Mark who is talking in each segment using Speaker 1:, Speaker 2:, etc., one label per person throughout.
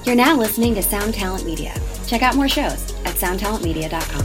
Speaker 1: You're now listening to Sound Talent Media. Check out more shows at soundtalentmedia.com.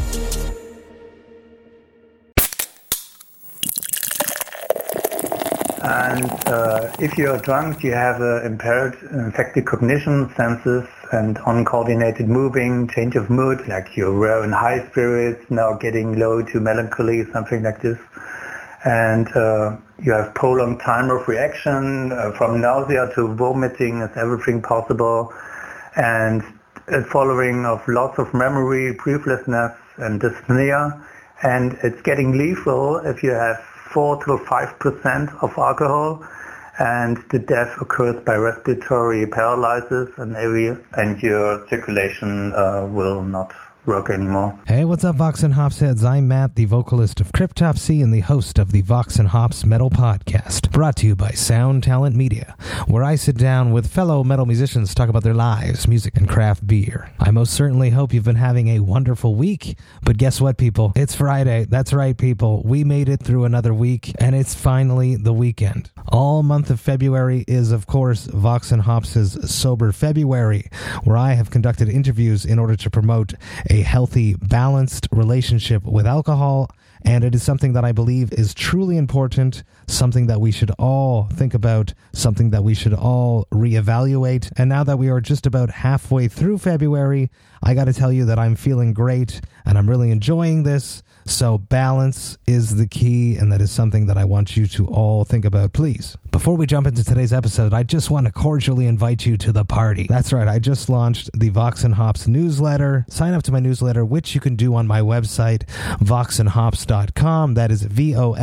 Speaker 2: And if you're drunk, you have impaired affected cognition, senses, and uncoordinated moving, change of mood, like you were in high spirits, now getting low to melancholy, something like this. And you have prolonged time of reaction, from nausea to vomiting, is everything possible. And following of loss of memory, breathlessness, and dyspnea. And it's getting lethal if you have 4 to 5% of alcohol, and the death occurs by respiratory paralysis, and your circulation will not work anymore.
Speaker 3: Hey, what's up, Vox and Hops heads? I'm Matt, the vocalist of Cryptopsy and the host of the Vox and Hops Metal Podcast, brought to you by Sound Talent Media, where I sit down with fellow metal musicians to talk about their lives, music, and craft beer. I most certainly hope you've been having a wonderful week, but guess what, people? It's Friday. That's right, people. We made it through another week, and it's finally the weekend. All month of February is, of course, Vox and Hops' Sober February, where I have conducted interviews in order to promote a healthy, balanced relationship with alcohol, and it is something that I believe is truly important, something that we should all think about, something that we should all reevaluate. And now that we are just about halfway through February, I got to tell you that I'm feeling great, and I'm really enjoying this. So balance is the key, and that is something that I want you to all think about, please. Before we jump into today's episode, I just want to cordially invite you to the party. That's right, I just launched the Vox and Hops newsletter. Sign up to my newsletter, which you can do on my website, voxandhops.com. That is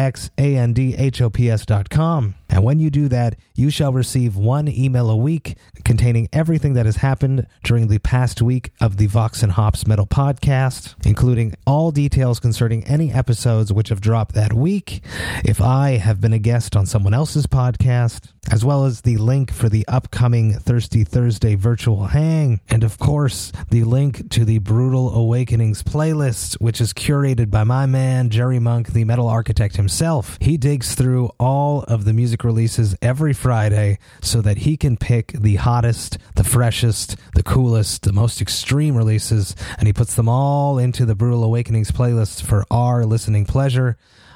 Speaker 3: VOXANDHOPS.com. And when you do that, you shall receive one email a week containing everything that has happened during the past week of the Vox and Hops Metal Podcast, including all details concerning any episodes which have dropped that week, if I have been a guest on someone else's podcast, as well as the link for the upcoming Thirsty Thursday virtual hang, and of course, the link to the Brutal Awakenings playlist, which is curated by my man, Jerry Monk, the metal architect himself. He digs through all of the music releases every Friday so that he can pick the hottest, the freshest, the coolest, the most extreme releases, and he puts them all into the Brutal Awakenings playlist for our listening pleasure.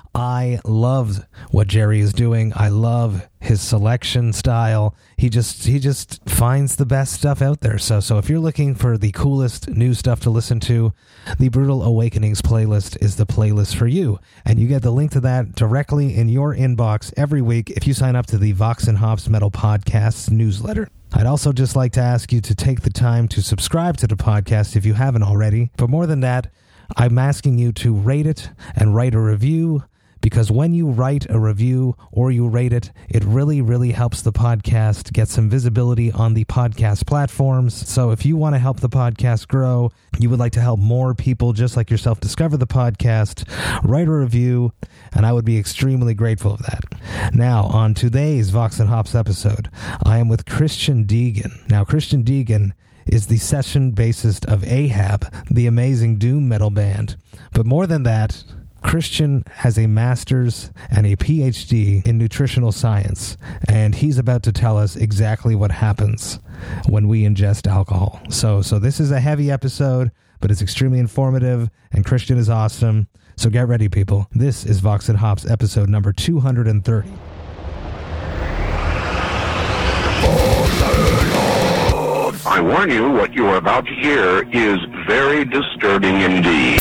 Speaker 3: I love what Jerry is doing. I love his selection style. He just finds the best stuff out there. So if you're looking for the coolest new stuff to listen to, the Brutal Awakenings playlist is the playlist for you. And you get the link to that directly in your inbox every week if you sign up to the Vox and Hops Metal Podcast newsletter. I'd also just like to ask you to take the time to subscribe to the podcast if you haven't already. But more than that, I'm asking you to rate it and write a review, because when you write a review or you rate it, it really, really helps the podcast get some visibility on the podcast platforms. So if you want to help the podcast grow, you would like to help more people just like yourself discover the podcast, write a review, and I would be extremely grateful for that. Now, on today's Vox and Hops episode, I am with Christian Deegan. Now, Christian Deegan is the session bassist of Ahab, the amazing doom metal band. But more than that, Christian has a master's and a PhD in nutritional science, and he's about to tell us exactly what happens when we ingest alcohol. So this is a heavy episode, but it's extremely informative, and Christian is awesome. So get ready, people. This is Vox and Hops episode number 230.
Speaker 4: I warn you, what you are about to hear is very disturbing indeed.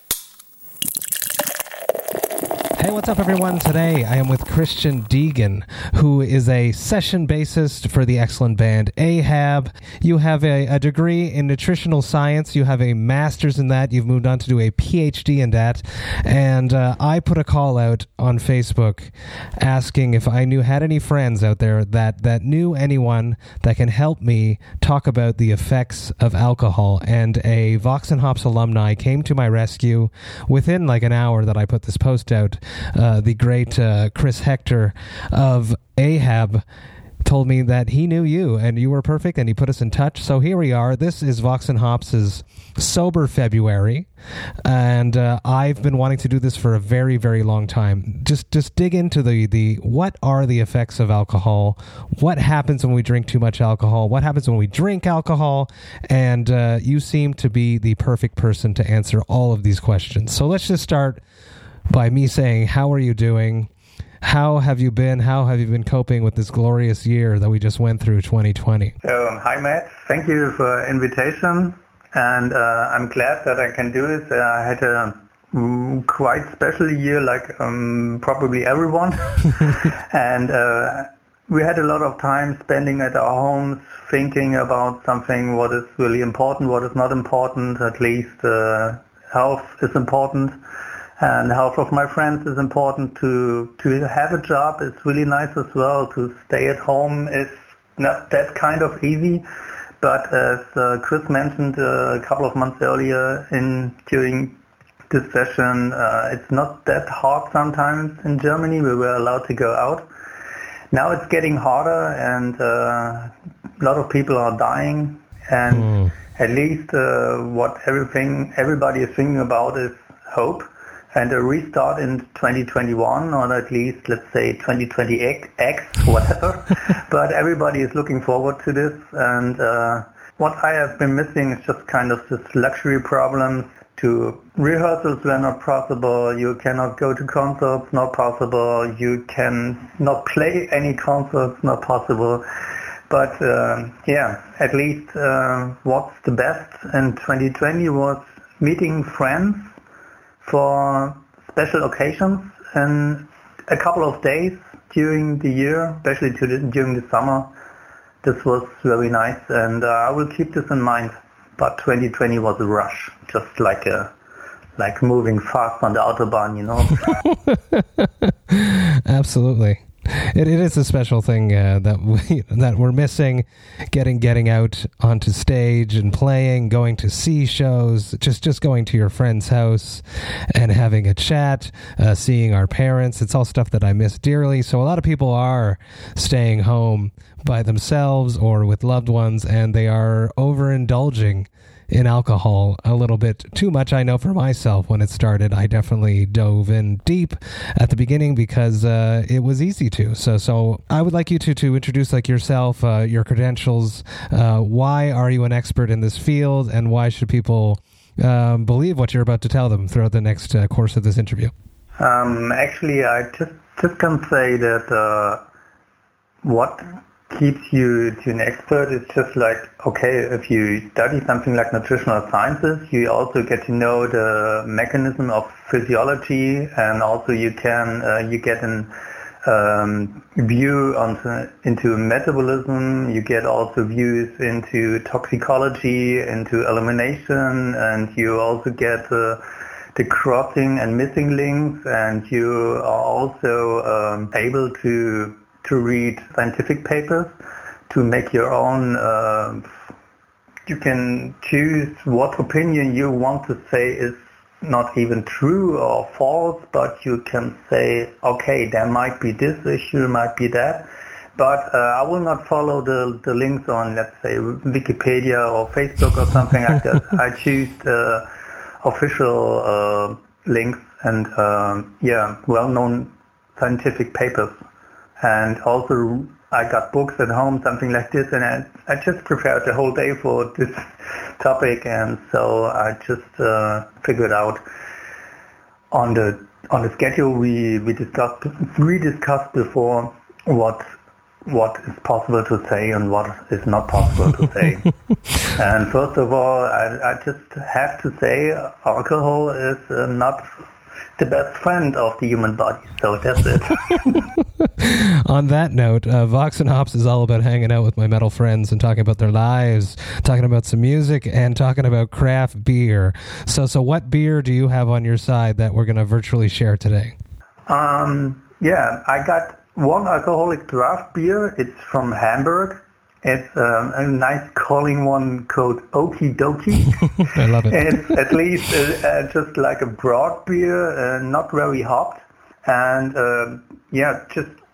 Speaker 3: Hey, what's up, everyone? Today I am with Christian Deegan, who is a session bassist for the excellent band Ahab. You have a degree in nutritional science. You have a master's in that. You've moved on to do a PhD in that. And I put a call out on Facebook asking if I had any friends out there that knew anyone that can help me talk about the effects of alcohol. And a Vox and Hops alumni came to my rescue within like an hour that I put this post out. The great Chris Hector of Ahab told me that he knew you and you were perfect and he put us in touch. So here we are. This is Vox and Hops' Sober February. And I've been wanting to do this for a very, very long time. Just dig into the what are the effects of alcohol? What happens when we drink too much alcohol? What happens when we drink alcohol? And you seem to be the perfect person to answer all of these questions. So let's just start by me saying, how are you doing? How have you been? How have you been coping with this glorious year that we just went through, 2020?
Speaker 2: Hi, Matt. Thank you for the invitation. And I'm glad that I can do this. I had a quite special year, like probably everyone. And we had a lot of time spending at our homes, thinking about something, what is really important, what is not important. At least health is important. And the health of my friends is important. To have a job is really nice as well. To stay at home is not that kind of easy. But as Chris mentioned a couple of months earlier during this session, it's not that hard sometimes in Germany. We were allowed to go out. Now it's getting harder, and a lot of people are dying. And at least what everybody is thinking about is hope. And a restart in 2021, or at least, let's say, 2020X, whatever. But everybody is looking forward to this. And what I have been missing is just kind of this luxury problem. To rehearsals were not possible. You cannot go to concerts, not possible. You can not play any concerts, not possible. But at least what's the best in 2020 was meeting friends for special occasions and a couple of days during the year, especially during the summer. This was very nice, and I will keep this in mind. But 2020 was a rush, just like moving fast on the Autobahn,
Speaker 3: Absolutely. It is a special thing that we're missing, getting out onto stage and playing, going to see shows, just going to your friend's house and having a chat, seeing our parents. It's all stuff that I miss dearly. So a lot of people are staying home by themselves or with loved ones, and they are overindulging in alcohol a little bit too much. I know for myself, when it started, I definitely dove in deep at the beginning because it was easy to. So I would like you to introduce yourself, your credentials. Why are you an expert in this field, and why should people believe what you're about to tell them throughout the next course of this interview?
Speaker 2: Actually, I just can say that what keeps you to an expert is just like, okay, if you study something like nutritional sciences, you also get to know the mechanism of physiology, and also you get an view into metabolism. You get also views into toxicology, into elimination, and you also get the crossing and missing links, and you are also able to read scientific papers, to make your own, you can choose what opinion you want to say is not even true or false, but you can say, okay, there might be this issue, might be that. But I will not follow the links on, let's say, Wikipedia or Facebook or something like that. I choose the official links and, well-known scientific papers. And also I got books at home, something like this, and I just prepared the whole day for this topic, and so I just figured out on the schedule we discussed before what is possible to say and what is not possible to say. And first of all, I just have to say alcohol is not the best friend of the human body, so that's it.
Speaker 3: On that note, Vox and Hops is all about hanging out with my metal friends and talking about their lives, talking about some music, and talking about craft beer. So what beer do you have on your side that we're going to virtually share today?
Speaker 2: I got one alcoholic draft beer. It's from Hamburg. It's a nice calling one called Okie Dokie.
Speaker 3: I love it.
Speaker 2: It's at least just like a broad beer, not very hopped. And just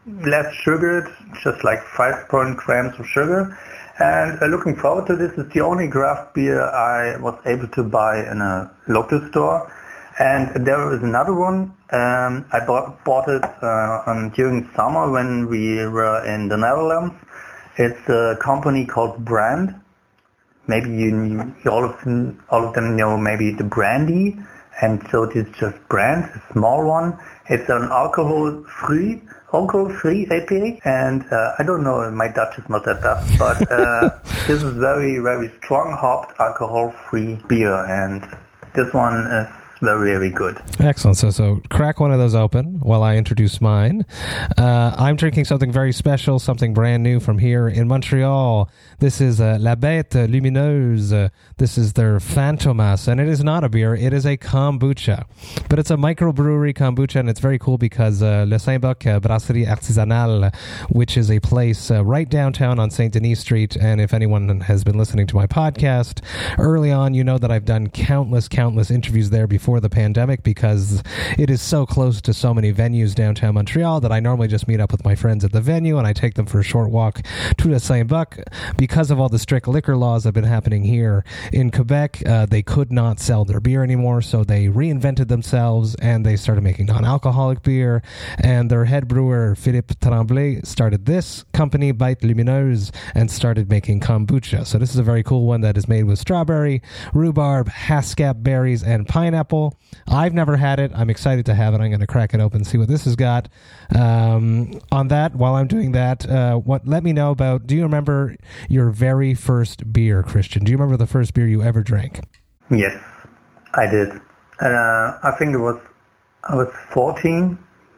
Speaker 2: less sugared, just like 5 grams of sugar. And looking forward to this. It's the only craft beer I was able to buy in a local store. And there is another one. I bought it during summer when we were in the Netherlands. It's a company called Brand. Maybe all of them know maybe the brandy. And so it is just Brand, a small one. It's an alcohol-free IPA. And I don't know, my Dutch is not that bad, but this is very, very strong hopped alcohol-free beer. And this one is very, very good.
Speaker 3: Excellent. So crack one of those open while I introduce mine. I'm drinking something very special, something brand new from here in Montreal. This is La Bête Lumineuse. This is their Fantomas, and it is not a beer. It is a kombucha. But it's a microbrewery kombucha, and it's very cool because Le Saint-Boc Brasserie Artisanale, which is a place right downtown on St. Denis Street, and if anyone has been listening to my podcast early on, you know that I've done countless interviews there before the pandemic because it is so close to so many venues downtown Montreal that I normally just meet up with my friends at the venue and I take them for a short walk to the Saint-Boc. Because of all the strict liquor laws that have been happening here in Quebec, they could not sell their beer anymore, so they reinvented themselves and they started making non-alcoholic beer, and their head brewer Philippe Tremblay started this company, Bête Lumineuse, and started making kombucha. So this is a very cool one that is made with strawberry, rhubarb, haskap berries, and pineapple. I've never had it. I'm excited to have it. I'm going to crack it open and see what this has got. On that, while I'm doing that, let me know about, do you remember your very first beer, Christian? Do you remember the first beer you ever drank?
Speaker 2: Yes, I did. I think I was 14,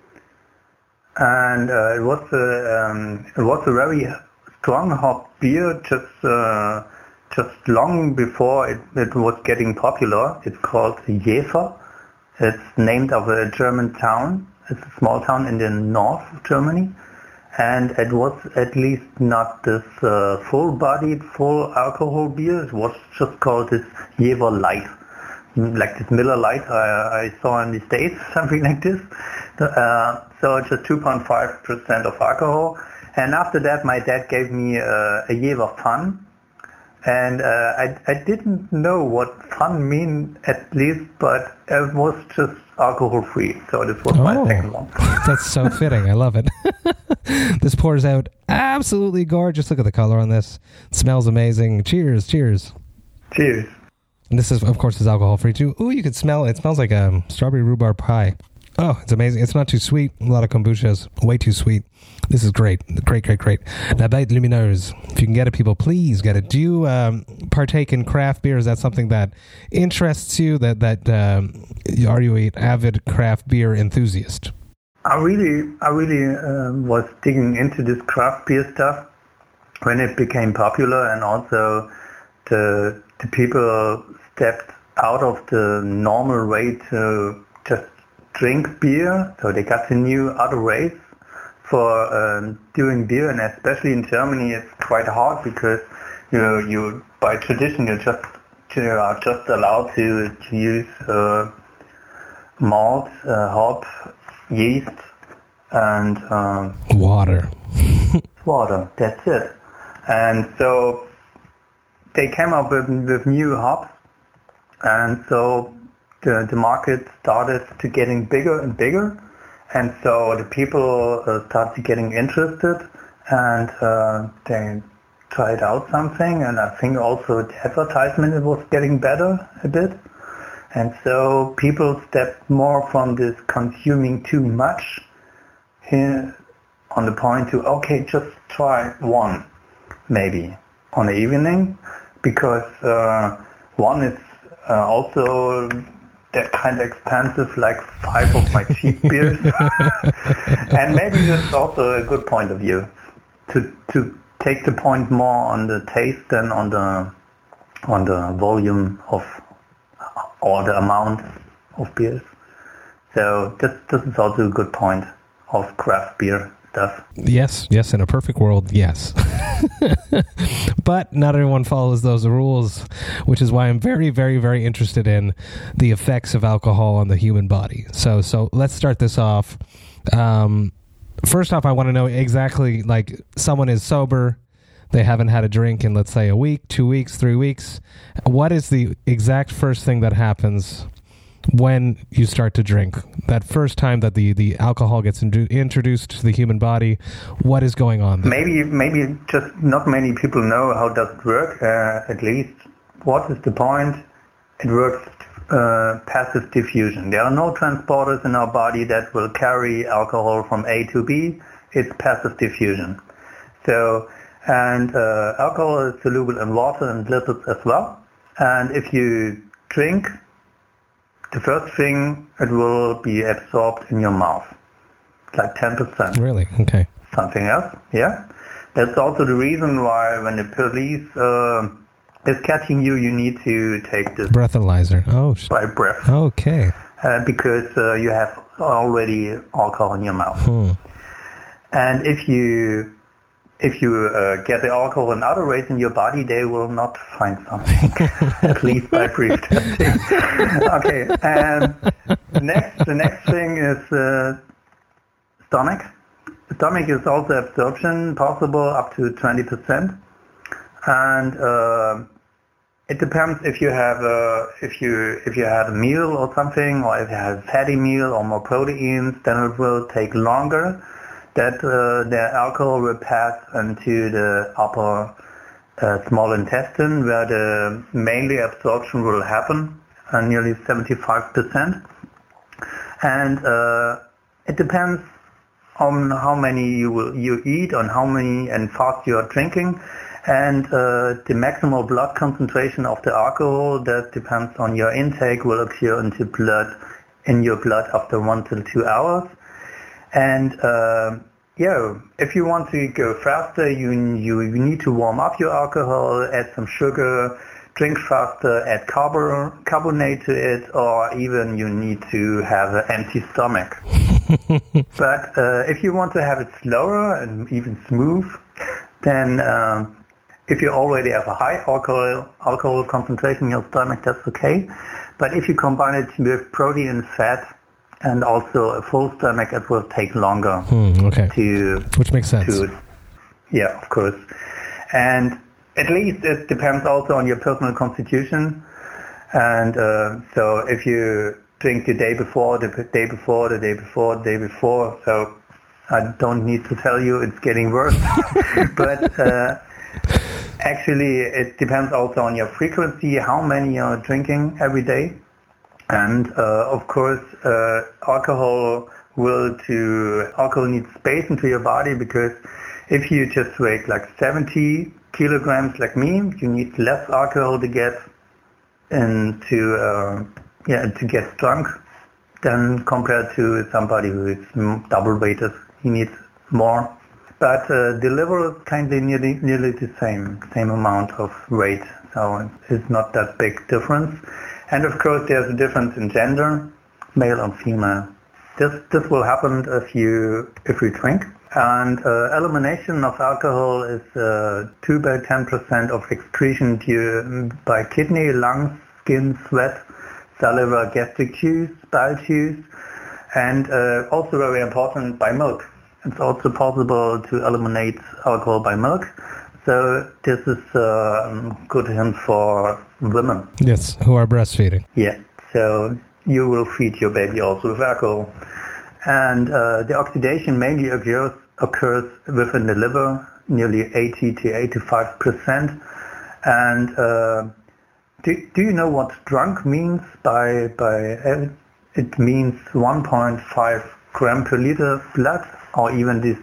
Speaker 2: and it was a very strong hop beer, just long before it was getting popular. It's called Jever. It's named after a German town. It's a small town in the north of Germany. And it was at least not this full-bodied, full alcohol beer. It was just called this Jever Light. Like this Miller Light I saw in the States, something like this. So it's just 2.5% of alcohol. And after that, my dad gave me a Jever Fun. And I didn't know what fun mean at least, but it was just alcohol-free. So this was my second one.
Speaker 3: That's so fitting. I love it. This pours out absolutely gorgeous. Look at the color on this. It smells amazing. Cheers.
Speaker 2: Cheers.
Speaker 3: And this is, of course, is alcohol-free too. Ooh, you could smell it. It smells like a strawberry rhubarb pie. Oh, it's amazing. It's not too sweet. A lot of kombuchas, way too sweet. This is great. Great. La Bête Lumineuse. If you can get it, people, please get it. Do you partake in craft beer? Is that something that interests you? Are you an avid craft beer enthusiast?
Speaker 2: I really was digging into this craft beer stuff when it became popular, and also the people stepped out of the normal way to just drink beer, so they got a new other ways for doing beer, and especially in Germany it's quite hard because you by tradition you are just allowed to use malt, hop, yeast, and
Speaker 3: water.
Speaker 2: That's it. And so they came up with new hops, and so the market started to getting bigger and bigger, and so the people started getting interested, and they tried out something, and I think also the advertisement was getting better a bit, and so people stepped more from this consuming too much here on the point to, okay, just try one maybe on the evening, because one is also that kind of expensive, like 5 of my cheap beers. And maybe that's also a good point of view to take the point more on the taste than on the volume of or the amount of beers. So this is also a good point of craft beer stuff.
Speaker 3: Yes, in a perfect world, yes. But not everyone follows those rules, which is why I'm very, very, very interested in the effects of alcohol on the human body. So let's start this off. first off, I want to know exactly, like, someone is sober, they haven't had a drink in, let's say, a week, 2 weeks, 3 weeks. What is the exact first thing that happens when you start to drink? That first time that the alcohol gets introduced to the human body, what is going on there?
Speaker 2: Maybe just not many people know how does it work. At least, what is the point? It works passive diffusion. There are no transporters in our body that will carry alcohol from A to B. It's passive diffusion. So, and alcohol is soluble in water and lipids as well. And if you drink, the first thing, it will be absorbed in your mouth, like 10%.
Speaker 3: Really? Okay.
Speaker 2: Something else, yeah. That's also the reason why when the police is catching you, you need to take this
Speaker 3: breathalyzer. Oh,
Speaker 2: by breath.
Speaker 3: Okay.
Speaker 2: Because you have already alcohol in your mouth. And if you get the alcohol in other ways in your body, they will not find something, at least by brief testing. Okay, and the next thing is stomach. The stomach is also absorption possible up to 20%, and it depends if you have had a meal or something, or if you have a fatty meal or more proteins, then it will take longer. That the alcohol will pass into the upper small intestine, where the mainly absorption will happen, nearly 75%. And it depends on how many you eat, on how many and fast you are drinking, and the maximal blood concentration of the alcohol that depends on your intake will occur in your blood after 1 to 2 hours. And if you want to go faster, you need to warm up your alcohol, add some sugar, drink faster, add carbonate to it, or even you need to have an empty stomach. But if you want to have it slower and even smooth, then if you already have a high alcohol concentration in your stomach, that's okay. But if you combine it with protein and fat, and also a full stomach, it will take longer.
Speaker 3: Okay. Which makes sense.
Speaker 2: Yeah, of course. And at least it depends also on your personal constitution. And so if you drink the day before, so I don't need to tell you it's getting worse. But actually it depends also on your frequency, how many you're drinking every day. And of course, alcohol needs space into your body, because if you just weigh like 70 kilograms like me, you need less alcohol to get to get drunk than compared to somebody who is double weighted. He needs more. But the liver is kind of nearly the same amount of weight, so it's not that big difference. And of course, there's a difference in gender, male and female. This will happen if you drink. And elimination of alcohol is 2 by 10% of excretion by kidney, lungs, skin, sweat, saliva, gastric juice, bile juice, and also very important, by milk. It's also possible to eliminate alcohol by milk. So this is a good hint for women.
Speaker 3: Yes, who are breastfeeding.
Speaker 2: Yeah, so you will feed your baby also with alcohol. And the oxidation mainly occurs within the liver, nearly 80 to 85%. And do you know what drunk means? It means 1.5 gram per liter blood, or even this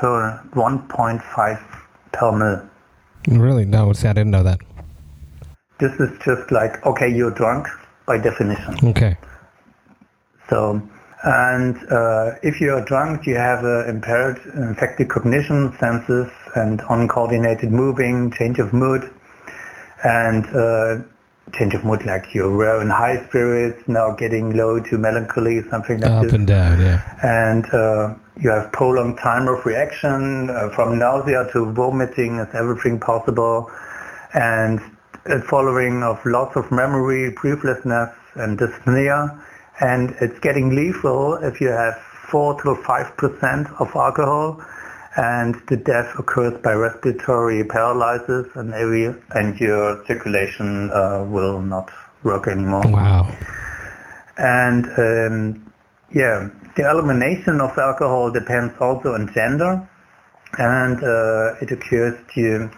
Speaker 2: 1.5 per mil.
Speaker 3: Really? No, see, I didn't know that.
Speaker 2: This is just like, okay, you're drunk by definition.
Speaker 3: Okay.
Speaker 2: So, and if you're drunk, you have impaired affected cognition, senses, and uncoordinated moving, change of mood, and change of mood, like you were in high spirits, now getting low to melancholy, something like this.
Speaker 3: Up and down, yeah.
Speaker 2: And you have prolonged time of reaction, from nausea to vomiting is everything possible, and following of loss of memory, breathlessness, and dyspnea. And it's getting lethal if you have 4 to 5% of alcohol, and the death occurs by respiratory paralysis, and your circulation will not work anymore.
Speaker 3: Wow.
Speaker 2: And the elimination of alcohol depends also on gender, and it occurs to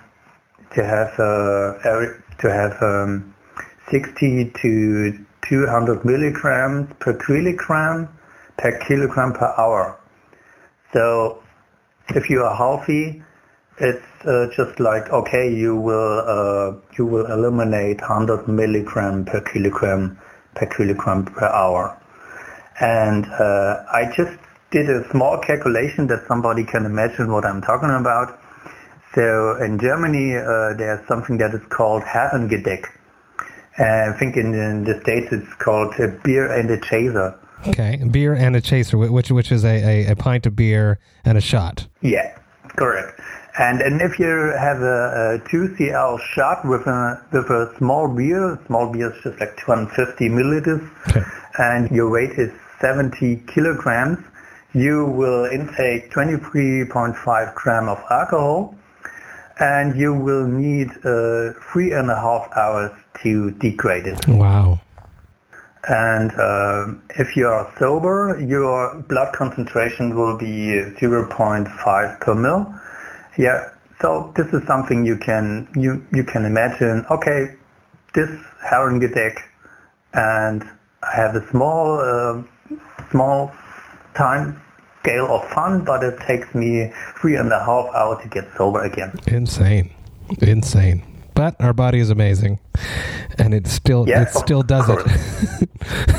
Speaker 2: have 60 to 200 milligrams per kilogram per hour. So if you are healthy, it's just like, okay, you will eliminate 100 milligram per kilogram per hour. And I just did a small calculation that somebody can imagine what I'm talking about. So in Germany, there's something that is called Herrengedeck. I think in the States it's called a beer and a chaser.
Speaker 3: Okay, beer and a chaser, which is a pint of beer and a shot.
Speaker 2: Yeah, correct. And if you have a 2cl shot with a small beer is just like 250 milliliters,
Speaker 3: okay,
Speaker 2: and your weight is 70 kilograms, you will intake 23.5 grams of alcohol, and you will need 3.5 hours to degrade it.
Speaker 3: Wow.
Speaker 2: And if you are sober, your blood concentration will be 0.5 per mil. Yeah, so this is something you can imagine. Okay, this Herrengedeck, and I have a small time scale of fun, but it takes me 3.5 hours to get sober again.
Speaker 3: Insane. But our body is amazing, and it still does it.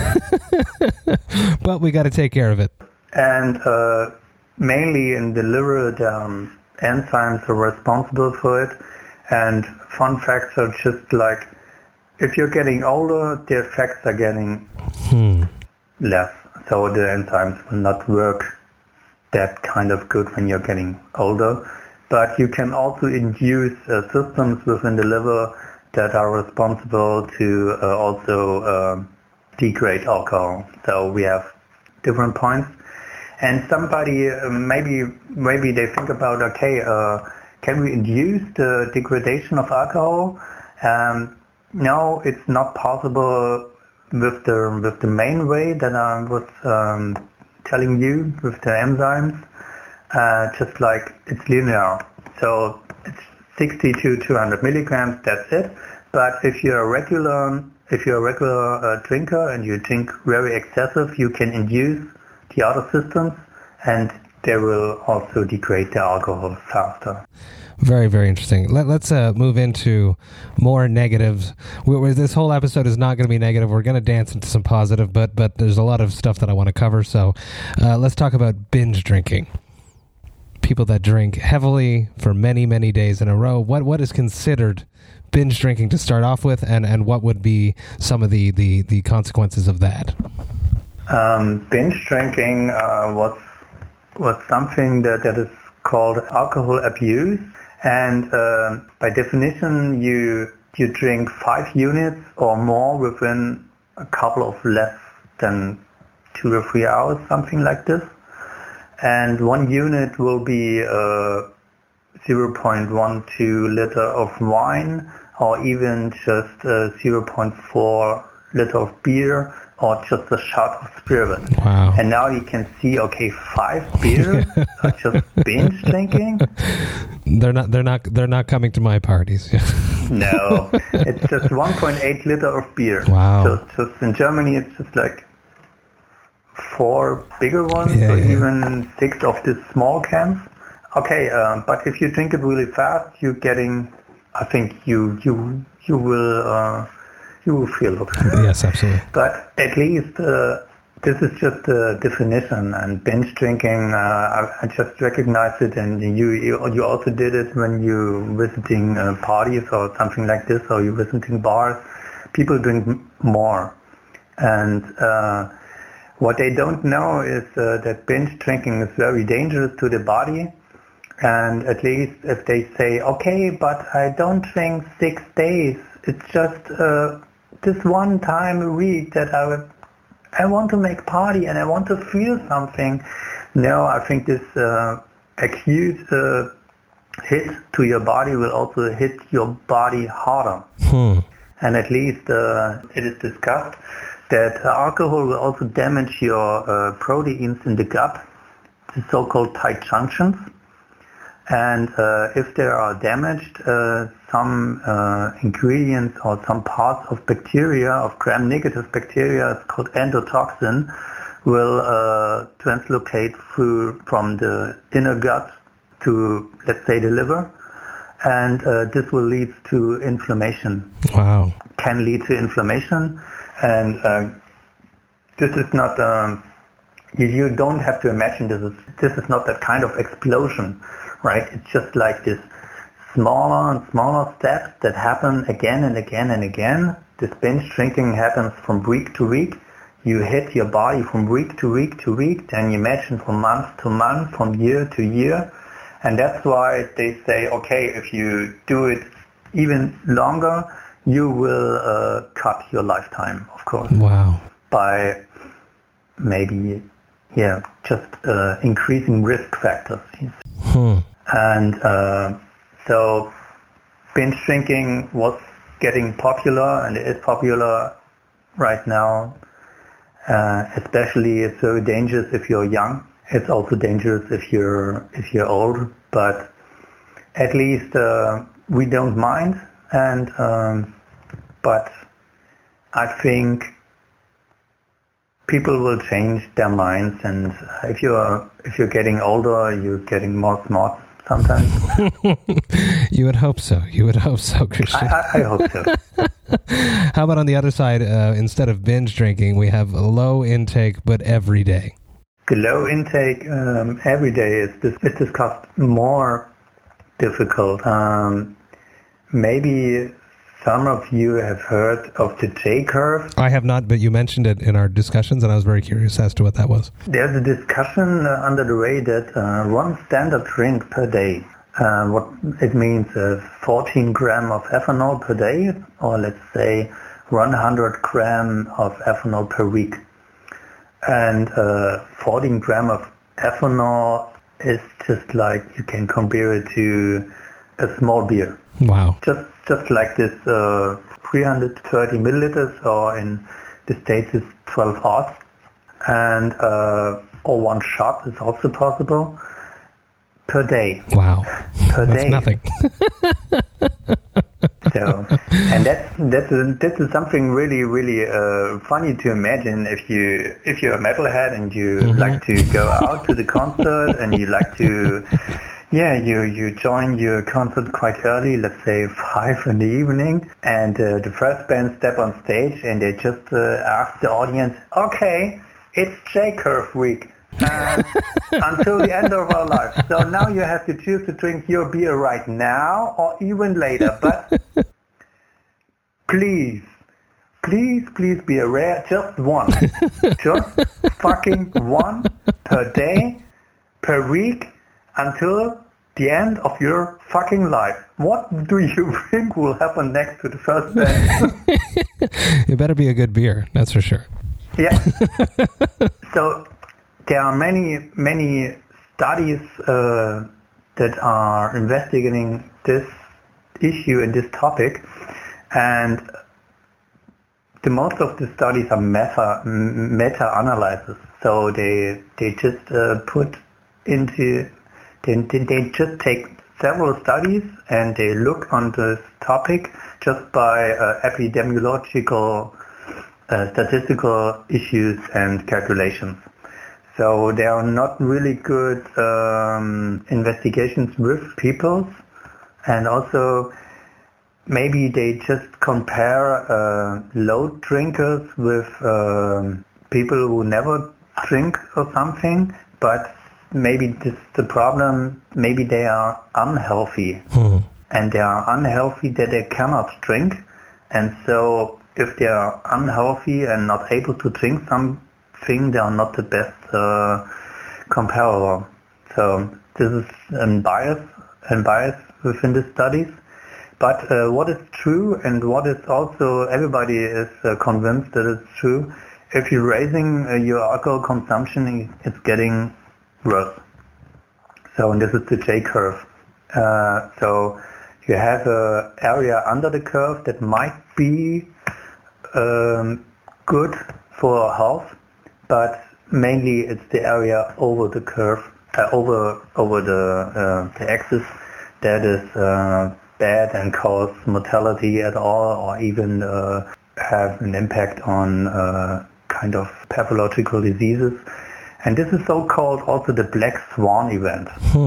Speaker 3: But we got to take care of it.
Speaker 2: And mainly in the liver, the enzymes are responsible for it. And fun facts are just like, if you're getting older, the effects are getting less. So the enzymes will not work that kind of good when you're getting older. But you can also induce systems within the liver that are responsible to also degrade alcohol. So we have different points. And somebody, maybe they think about, okay, can we induce the degradation of alcohol? No, it's not possible with the main way that I was telling you, with the enzymes. Just like it's linear. So it's 60 to 200 milligrams, that's it. But if you're a regular drinker and you drink very excessive, you can induce the other systems, and they will also degrade the alcohol faster.
Speaker 3: Very, very interesting. Let's move into more negatives. This whole episode is not going to be negative. We're going to dance into some positive, but there's a lot of stuff that I want to cover. So let's talk about binge drinking. People that drink heavily for many, many days in a row. What is considered binge drinking to start off with, and what would be some of the consequences of that?
Speaker 2: Binge drinking was something that is called alcohol abuse, and by definition you drink 5 units or more within a couple of less than 2 or 3 hours, something like this. And 1 unit will be 0.12 liter of wine, or even just 0.4 liter of beer, or just a shot of spirit.
Speaker 3: Wow.
Speaker 2: And now you can see, okay, 5 beers are just binge drinking.
Speaker 3: They're not coming to my parties.
Speaker 2: No, it's just 1.8 liter of beer.
Speaker 3: Wow.
Speaker 2: So just in Germany, it's just like 4 bigger ones, or even 6 of the small cans. Okay, but if you drink it really fast, you're getting, I think you will feel okay.
Speaker 3: Yes, absolutely.
Speaker 2: But at least this is just a definition, and binge drinking, I just recognized it, and you also did it when you visiting parties or something like this, or you visiting bars. People drink more, and what they don't know is that binge drinking is very dangerous to the body. And at least if they say, okay, but I don't drink 6 days, it's just this one time a week that I want to make party and I want to feel something. No, I think this acute hit to your body will also hit your body harder. And at least it is discussed that alcohol will also damage your proteins in the gut, the so-called tight junctions. And if they are damaged, some ingredients or some parts of bacteria, of gram-negative bacteria, it's called endotoxin, will translocate from the inner gut to, let's say, the liver. And this will lead to inflammation.
Speaker 3: Wow.
Speaker 2: Can lead to inflammation. And this is not, you don't have to imagine this is not that kind of explosion. Right, it's just like this smaller and smaller steps that happen again and again and again. This binge drinking happens from week to week. You hit your body from week to week to week, then you imagine from month to month, from year to year. And that's why they say, okay, if you do it even longer, you will cut your lifetime, of course.
Speaker 3: Wow.
Speaker 2: By maybe, just increasing risk factors. And so binge drinking was getting popular, and it is popular right now. Especially it's very dangerous if you're young. It's also dangerous if you're old. But at least we don't mind. And but I think people will change their minds. And if you're getting older, you're getting more smart sometimes.
Speaker 3: You would hope so. You would hope so, Christian.
Speaker 2: I hope so.
Speaker 3: How about on the other side, instead of binge drinking, we have a low intake, but every day?
Speaker 2: The low intake every day is discussed more difficult. Maybe some of you have heard of the J-curve.
Speaker 3: I have not, but you mentioned it in our discussions, and I was very curious as to what that was.
Speaker 2: There's a discussion under the way that one standard drink per day, what it means 14 gram of ethanol per day, or let's say 100 gram of ethanol per week. And 14 gram of ethanol is just like, you can compare it to a small beer.
Speaker 3: Wow.
Speaker 2: Just like this 330 milliliters, or in the States it's 12 ounces, and or one shot is also possible per day.
Speaker 3: Wow.
Speaker 2: Per
Speaker 3: That's
Speaker 2: day.
Speaker 3: Nothing.
Speaker 2: So, and that's something really, really funny to imagine if you're a metalhead and you like to go out to the concert and you like to. Yeah, you join your concert quite early, let's say 5 in the evening, and the first band step on stage and they just ask the audience, okay, it's J-curve week until the end of our life. So now you have to choose to drink your beer right now or even later. But please be aware, just one. Just fucking one per day, per week, until the end of your fucking life. What do you think will happen next to the first band?
Speaker 3: It better be a good beer, that's for sure.
Speaker 2: Yeah. So there are many studies that are investigating this issue and this topic, and the most of the studies are meta-analysis. So they just put into They just take several studies and they look on this topic just by epidemiological, statistical issues and calculations. So they are not really good investigations with people, and also maybe they just compare low drinkers with people who never drink or something, but maybe this is the problem, maybe they are unhealthy. And they are unhealthy that they cannot drink. And so if they are unhealthy and not able to drink something, they are not the best comparable. So this is a bias within the studies. But what is true and what is also everybody is convinced that it's true if you're raising your alcohol consumption, it's getting worse. So, and this is the J curve. So you have an area under the curve that might be good for health, but mainly it's the area over the curve, over the axis that is bad and cause mortality at all, or even have an impact on kind of pathological diseases. And this is so-called also the black swan event.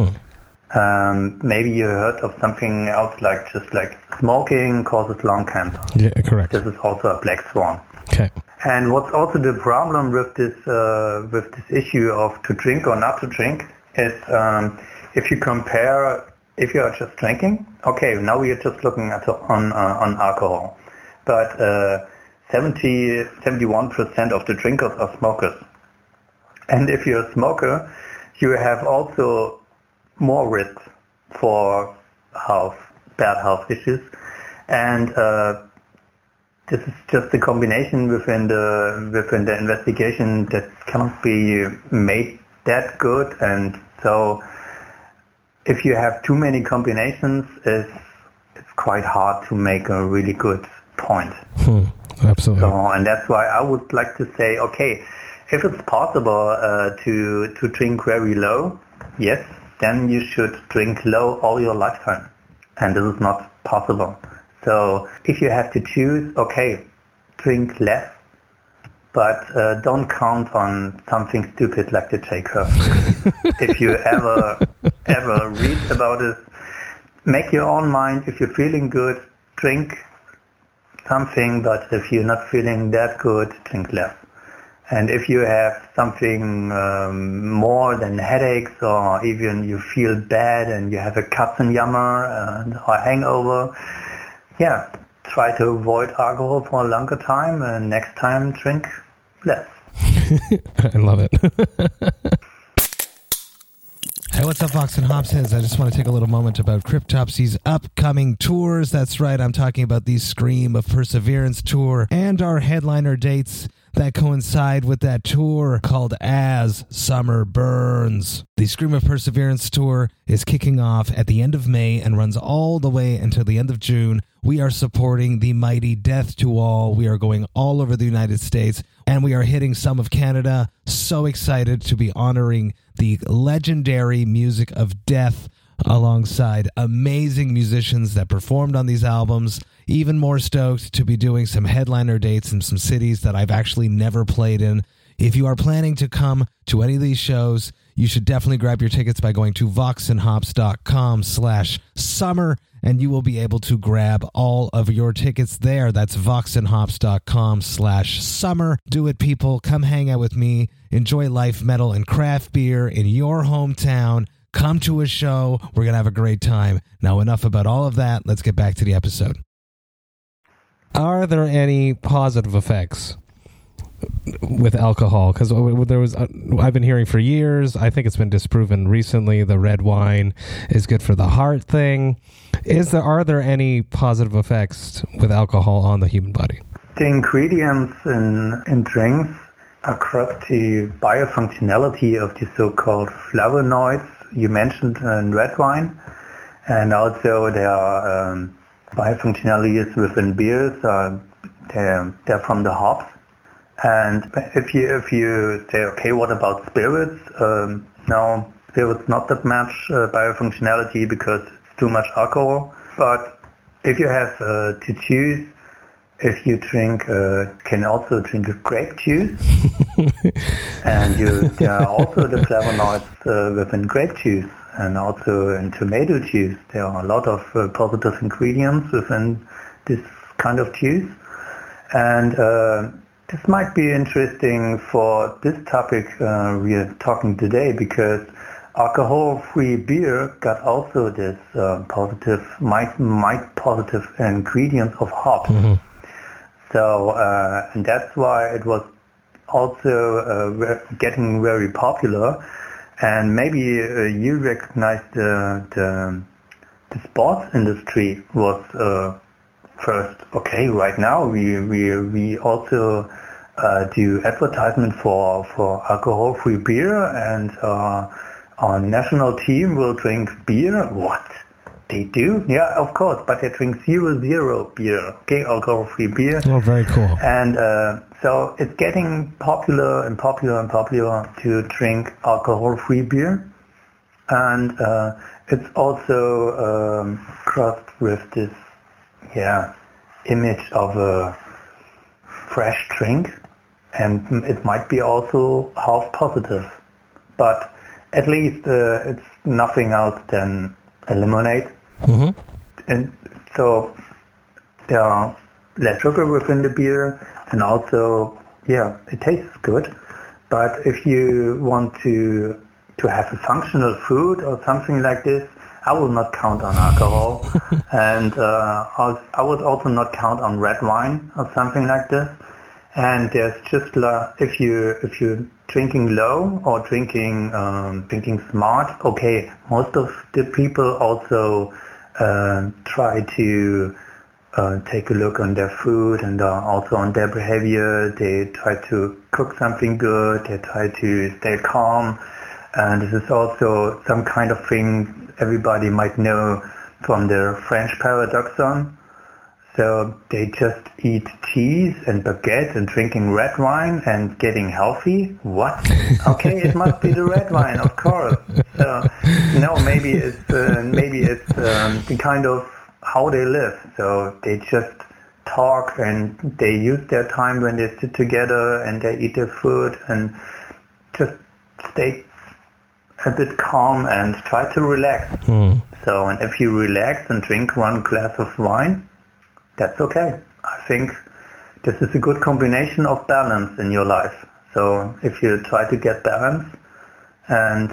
Speaker 2: Maybe you heard of something else like smoking causes lung cancer.
Speaker 3: Yeah, correct.
Speaker 2: This is also a black swan.
Speaker 3: Okay.
Speaker 2: And what's also the problem with this issue of to drink or not to drink is if you compare, if you are just drinking, okay, now we are just looking at on alcohol, but 71% of the drinkers are smokers. And if you're a smoker, you have also more risk for bad health issues. And this is just a combination within the investigation that cannot be made that good. And so if you have too many combinations, it's quite hard to make a really good point.
Speaker 3: Absolutely.
Speaker 2: So, and that's why I would like to say, okay, if it's possible to drink very low, yes, then you should drink low all your lifetime. And this is not possible. So if you have to choose, okay, drink less, but don't count on something stupid like the J curve. If you ever read about it, make your own mind. If you're feeling good, drink something, but if you're not feeling that good, drink less. And if you have something more than headaches, or even you feel bad and you have a Katzenjammer or hangover, yeah, try to avoid alcohol for a longer time, and next time drink less.
Speaker 3: I love it. Hey, what's up, Vox and Hops heads? I just want to take a little moment about Cryptopsy's upcoming tours. That's right, I'm talking about the Scream of Perseverance tour and our headliner dates that coincide with that tour called As Summer Burns. The Scream of Perseverance tour is kicking off at the end of May and runs all the way until the end of June. We are supporting the mighty Death to All. We are going all over the United States, and we are hitting some of Canada. So excited to be honoring the legendary music of Death alongside amazing musicians that performed on these albums. Even more stoked to be doing some headliner dates in some cities that I've actually never played in. If you are planning to come to any of these shows, you should definitely grab your tickets by going to voxandhops.com/summer, and you will be able to grab all of your tickets there. That's voxandhops.com/summer. Do it, people. Come hang out with me. Enjoy life, metal, and craft beer in your hometown. Come to a show. We're going to have a great time. Now, enough about all of that. Let's get back to the episode. Are there any positive effects with alcohol? Because there was, I've been hearing for years, I think it's been disproven recently, the red wine is good for the heart thing. Are there any positive effects with alcohol on the human body?
Speaker 2: The ingredients in drinks across the biofunctionality of the so-called flavonoids you mentioned in red wine, and also there are biofunctionalities within beers. They're from the hops. And if you say, okay, what about spirits? No, spirits not that much biofunctionality because it's too much alcohol. But if you have to choose, if you drink, can also drink grape juice, and there are also the flavonoids within grape juice, and also in tomato juice. There are a lot of positive ingredients within this kind of juice, and this might be interesting for this topic we are talking today, because alcohol-free beer got also this positive ingredients of hops. Mm-hmm. So, and that's why it was also getting very popular. And maybe you recognize the sports industry was first. Okay, right now we also do advertisement for alcohol-free beer, and our national team will drink beer. What? They do? Yeah, of course, but they drink 0.0 beer, okay, alcohol-free beer.
Speaker 3: Oh, very cool.
Speaker 2: And so it's getting popular to drink alcohol-free beer. And it's also crossed with this, image of a fresh drink. And it might be also half positive. But at least it's nothing else than a lemonade.
Speaker 3: Mm-hmm.
Speaker 2: And so there are less sugar within the beer, and also, it tastes good. But if you want to have a functional food or something like this, I will not count on alcohol. And I would also not count on red wine or something like this. And there's just if you're drinking low or drinking smart, okay, most of the people also try to take a look on their food and also on their behavior. They try to cook something good. They try to stay calm. And this is also some kind of thing everybody might know from the French paradoxon. So they just eat cheese and baguette and drinking red wine and getting healthy. What? Okay, it must be the red wine, of course. So no, maybe it's the kind of how they live. So they just talk and they use their time when they sit together and they eat their food and just stay a bit calm and try to relax. So, and if you relax and drink one glass of wine, that's okay. I think this is a good combination of balance in your life. So if you try to get balance, and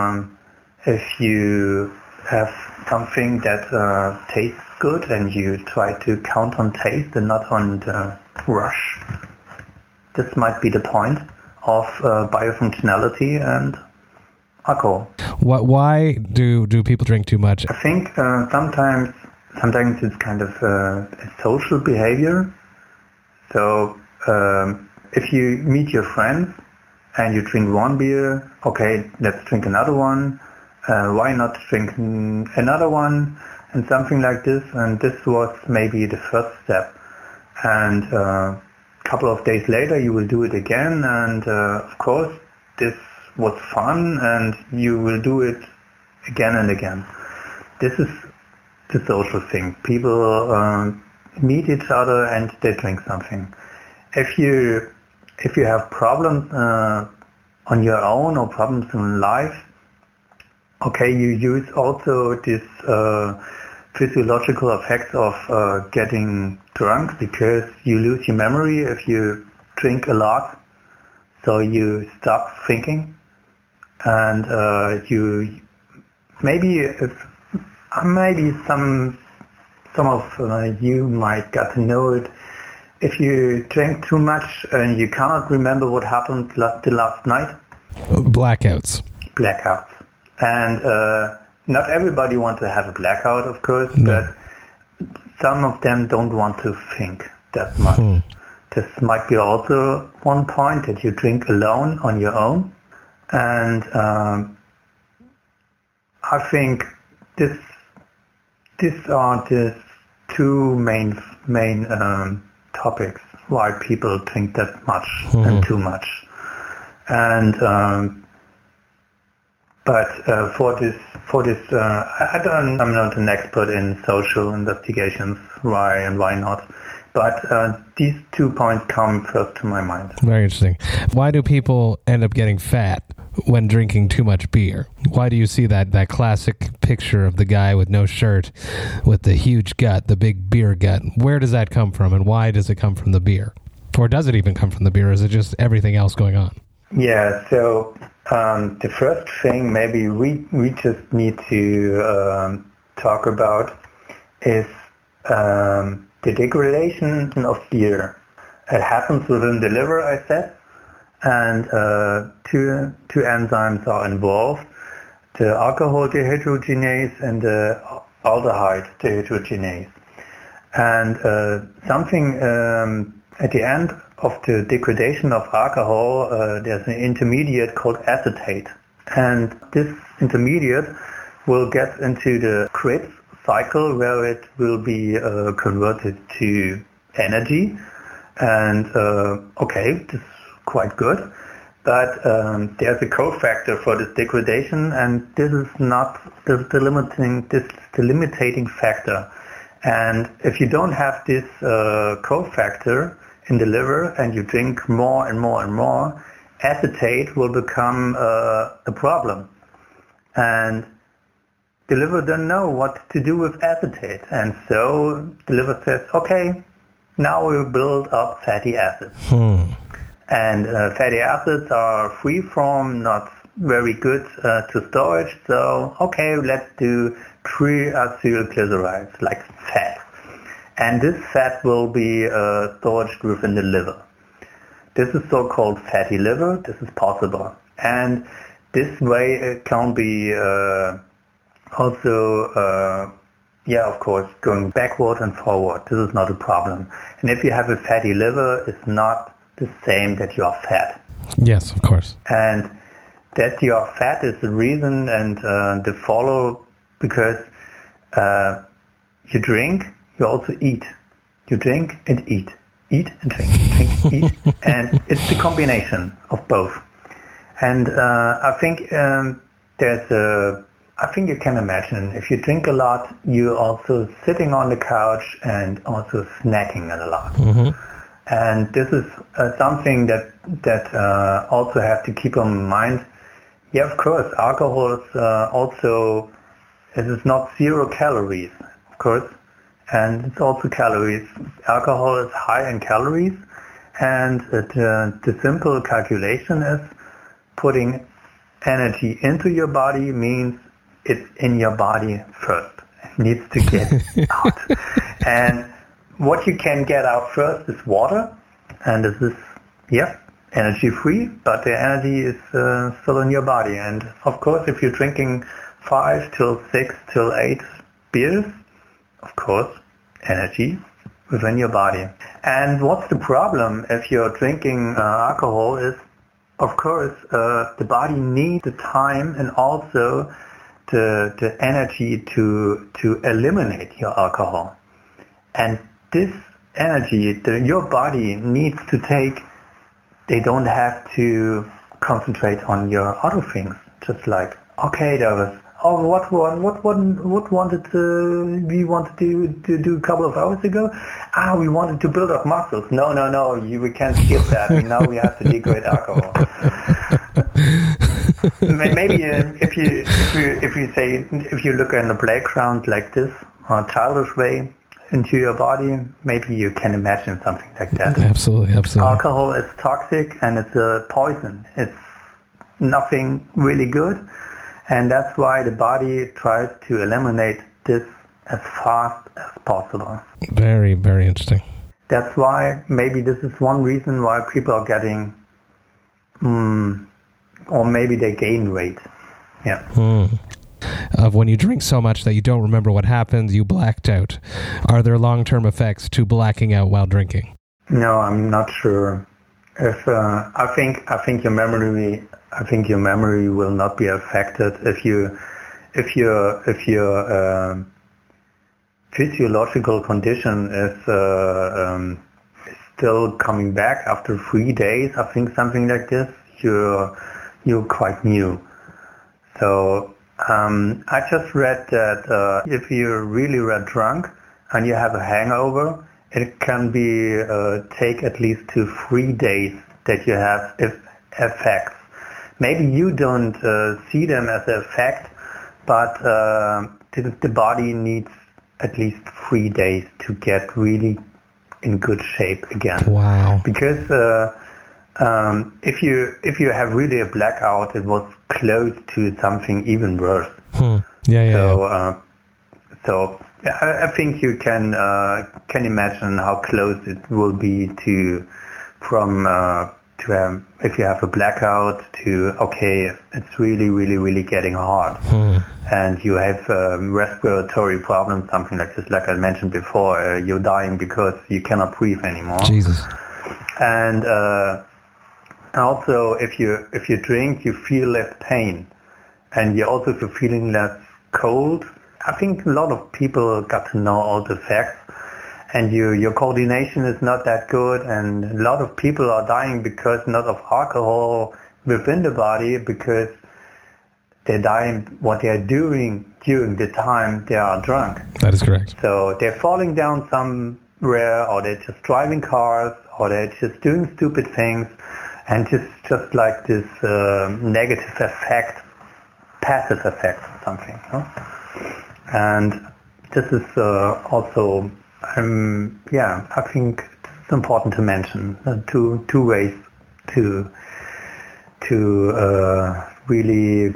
Speaker 2: if you have something that tastes good and you try to count on taste and not on the rush, this might be the point of biofunctionality and alcohol.
Speaker 3: Why do people drink too much?
Speaker 2: I think sometimes it's kind of a social behavior. So if you meet your friends and you drink one beer, okay, let's drink another one. Why not drink another one and something like this? And this was maybe the first step. And a couple of days later you will do it again. And of course this was fun and you will do it again and again. This is the social thing. People meet each other and they drink something. If you have problems on your own or problems in life, okay, you use also this physiological effects of getting drunk because you lose your memory if you drink a lot. So you stop thinking, and you maybe some of you might get to know it. If you drink too much and you cannot remember what happened the last night.
Speaker 3: Blackouts.
Speaker 2: And not everybody wants to have a blackout, of course, but some of them don't want to think that much. This might be also one point that you drink alone on your own. And I think these are the two main topics why people drink that much and too much. And but for this, I'm not an expert in social investigations, why and why not. But these 2 points come first to my mind.
Speaker 3: Very interesting. Why do people end up getting fat when drinking too much beer? Why do you see that classic picture of the guy with no shirt with the huge gut, the big beer gut? Where does that come from, and why does it come from the beer? Or does it even come from the beer, or is it just everything else going on?
Speaker 2: Yeah, so the first thing maybe we just need to talk about is the degradation of beer. It happens within the liver, I said, and two enzymes are involved, the alcohol dehydrogenase and the aldehyde dehydrogenase. And something at the end of the degradation of alcohol, there's an intermediate called acetate. And this intermediate will get into the Krebs cycle where it will be converted to energy. And this is quite good. But there's a cofactor for this degradation, and this is the limiting factor. And if you don't have this cofactor in the liver and you drink more and more and more, acetate will become a problem. And the liver doesn't know what to do with acetate. And so the liver says, okay, now we'll build up fatty acids. And fatty acids are free from, not very good to storage. So, okay, let's do triacylglycerides, like fat. And this fat will be stored within the liver. This is so-called fatty liver. This is possible. And this way it can be also, of course, going backward and forward. This is not a problem. And if you have a fatty liver, it's not the same that you are fat.
Speaker 3: Yes, of course.
Speaker 2: And that you are fat is the reason and the follow, because you drink, you also eat. You drink and eat. Eat and drink, eat. And it's the combination of both. And I think I think you can imagine, if you drink a lot, you're also sitting on the couch and also snacking a lot. Mm-hmm. And this is something that also have to keep in mind. Yeah, of course, alcohol is also, it is not 0 calories, of course, and it's also calories. Alcohol is high in calories, and the simple calculation is putting energy into your body means it's in your body first. It needs to get out. And what you can get out first is water, and this is, energy free, but the energy is still in your body. And of course, if you're drinking 5 till 6 till 8 beers, of course, energy within your body. And what's the problem if you're drinking alcohol is, of course, the body needs the time and also the energy to eliminate your alcohol. And this energy your body needs to take, they don't have to concentrate on your other things. Just like, okay, there was, what wanted we wanted to do a couple of hours ago? We wanted to build up muscles. No, we can't skip that. Now we have to degrade alcohol. Maybe if you look in the playground like this, on a childish way, into your body, maybe you can imagine something like that.
Speaker 3: Absolutely.
Speaker 2: Alcohol is toxic and it's a poison. It's nothing really good, and that's why the body tries to eliminate this as fast as possible.
Speaker 3: Very, very interesting.
Speaker 2: That's why maybe this is one reason why people are getting, or maybe they gain weight. Yeah.
Speaker 3: Of when you drink so much that you don't remember what happened, you blacked out. Are there long-term effects to blacking out while drinking?
Speaker 2: No, I'm not sure. If I think your memory will not be affected if your physiological condition is still coming back after 3 days. I think something like this. You're quite new. So. I just read that if you're really drunk and you have a hangover, it can be take at least 3 days that you have effects. Maybe you don't see them as an effect, but the body needs at least 3 days to get really in good shape again.
Speaker 3: Wow!
Speaker 2: Because if you have really a blackout, it was close to something even worse. So I think you can imagine how close it will be to if you have a blackout to, okay, it's really, really, really getting hard. And you have respiratory problems, something like this, like I mentioned before, you're dying because you cannot breathe anymore.
Speaker 3: Jesus.
Speaker 2: And also, if you drink, you feel less pain, and you also feel feeling less cold. I think a lot of people got to know all the facts, and your coordination is not that good, and a lot of people are dying because not of alcohol within the body, because they're dying what they're doing during the time they are drunk.
Speaker 3: That is correct.
Speaker 2: So they're falling down somewhere, or they're just driving cars, or they're just doing stupid things, and just like this negative effect, passive effect or something. Huh? And this is also, I think it's important to mention two ways to really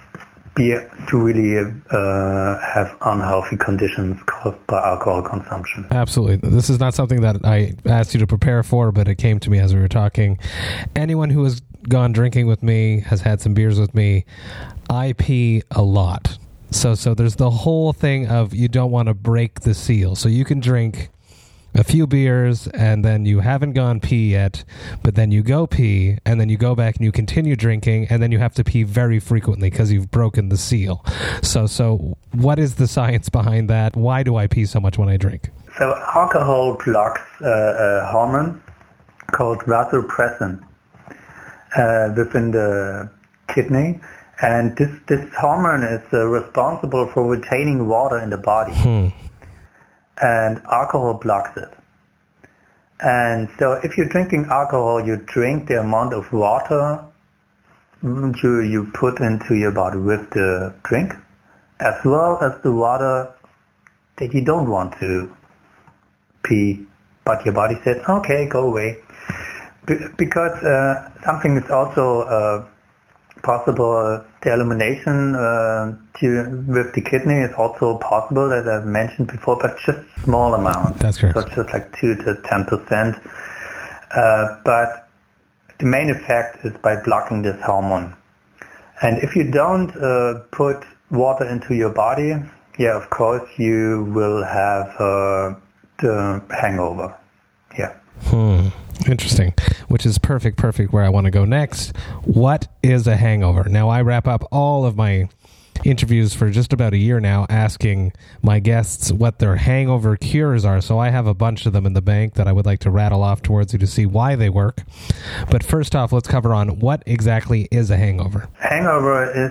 Speaker 2: have unhealthy conditions caused by alcohol consumption.
Speaker 3: Absolutely. This is not something that I asked you to prepare for, but it came to me as we were talking. Anyone who has gone drinking with me, has had some beers with me, I pee a lot. So there's the whole thing of you don't want to break the seal. So you can drink a few beers and then you haven't gone pee yet, but then you go pee and then you go back and you continue drinking and then you have to pee very frequently because you've broken the seal. So what is the science behind that? Why do I pee so much when I drink?
Speaker 2: So alcohol blocks a hormone called vasopressin within the kidney, and this hormone is responsible for retaining water in the body. And alcohol blocks it. And so if you're drinking alcohol, you drink the amount of water you put into your body with the drink, as well as the water that you don't want to pee, but your body says, okay, go away. Because something is also possible, the elimination with the kidney is also possible, as I've mentioned before, but just small amounts.
Speaker 3: That's correct.
Speaker 2: So it's just like 2 to 10%. But the main effect is by blocking this hormone. And if you don't put water into your body, of course you will have the hangover. Yeah.
Speaker 3: Interesting. Which is perfect where I want to go next. What is a hangover? Now, I wrap up all of my interviews for just about a year now asking my guests what their hangover cures are. So I have a bunch of them in the bank that I would like to rattle off towards you to see why they work. But first off, let's cover on what exactly is a hangover.
Speaker 2: Hangover is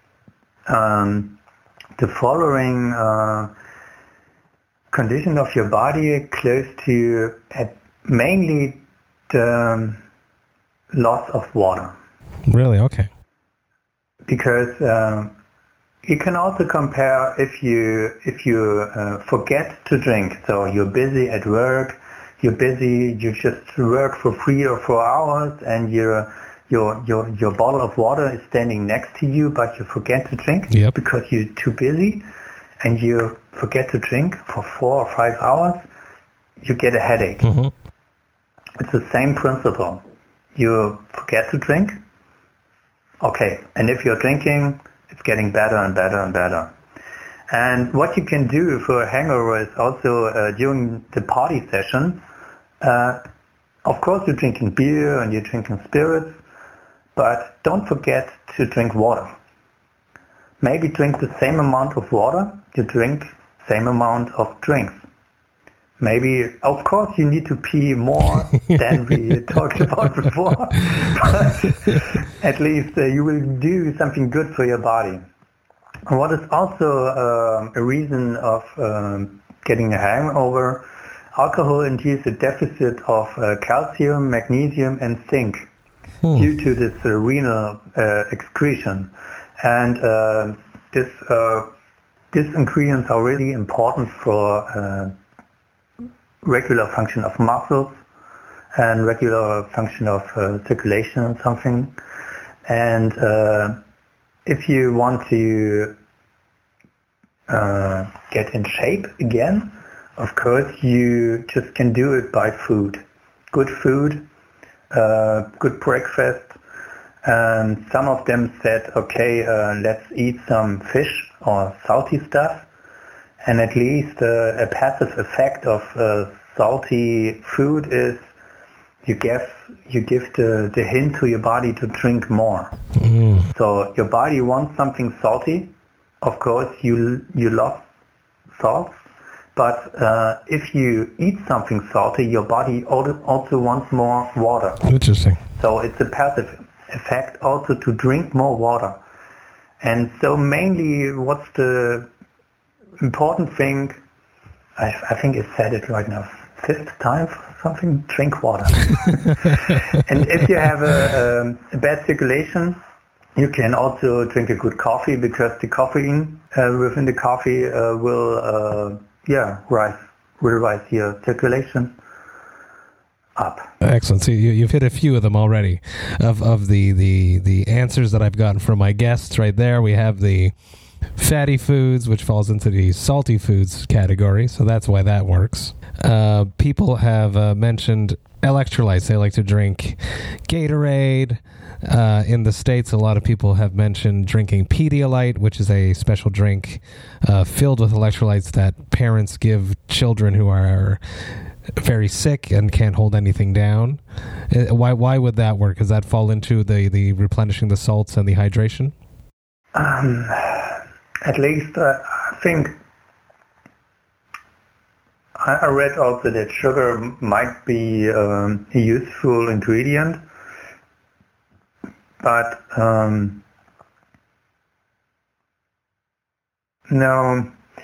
Speaker 2: the following condition of your body close to mainly the loss of water.
Speaker 3: Really? Okay.
Speaker 2: Because you can also compare if you forget to drink. So you're busy at work, you just work for 3 or 4 hours, and your bottle of water is standing next to you, but you forget to drink because you're too busy, and you forget to drink for 4 or 5 hours, you get a headache. Mm-hmm. It's the same principle. You forget to drink, okay, and if you're drinking, it's getting better and better and better. And what you can do for a hangover is also during the party session, of course you're drinking beer and you're drinking spirits, but don't forget to drink water. Maybe drink the same amount of water you drink same amount of drinks. Maybe, of course, you need to pee more than we talked about before, but at least you will do something good for your body. What is also a reason of getting a hangover, alcohol induces a deficit of calcium, magnesium, and zinc due to this renal excretion. And these ingredients are really important for regular function of muscles and regular function of circulation and something. And if you want to get in shape again, of course you just can do it by food. Good food, good breakfast. And some of them said, okay, let's eat some fish or salty stuff. And at least a passive effect of salty food is you give the hint to your body to drink more. So your body wants something salty. Of course, you love salt, but if you eat something salty, your body also wants more water.
Speaker 3: Interesting.
Speaker 2: So it's a passive effect also to drink more water. And so mainly what's the important thing, I think I said it right now, 5th time or something, drink water. And if you have a bad circulation, you can also drink a good coffee, because the caffeine within the coffee will rise your circulation up.
Speaker 3: Excellent. So you've hit a few of them already. Of the answers that I've gotten from my guests right there, we have the fatty foods, which falls into the salty foods category, so that's why that works. People have mentioned electrolytes. They like to drink Gatorade. In the States, a lot of people have mentioned drinking Pedialyte, which is a special drink filled with electrolytes that parents give children who are very sick and can't hold anything down. Why would that work? Does that fall into the replenishing the salts and the hydration?
Speaker 2: At least I think I read also that sugar might be a useful ingredient, but no.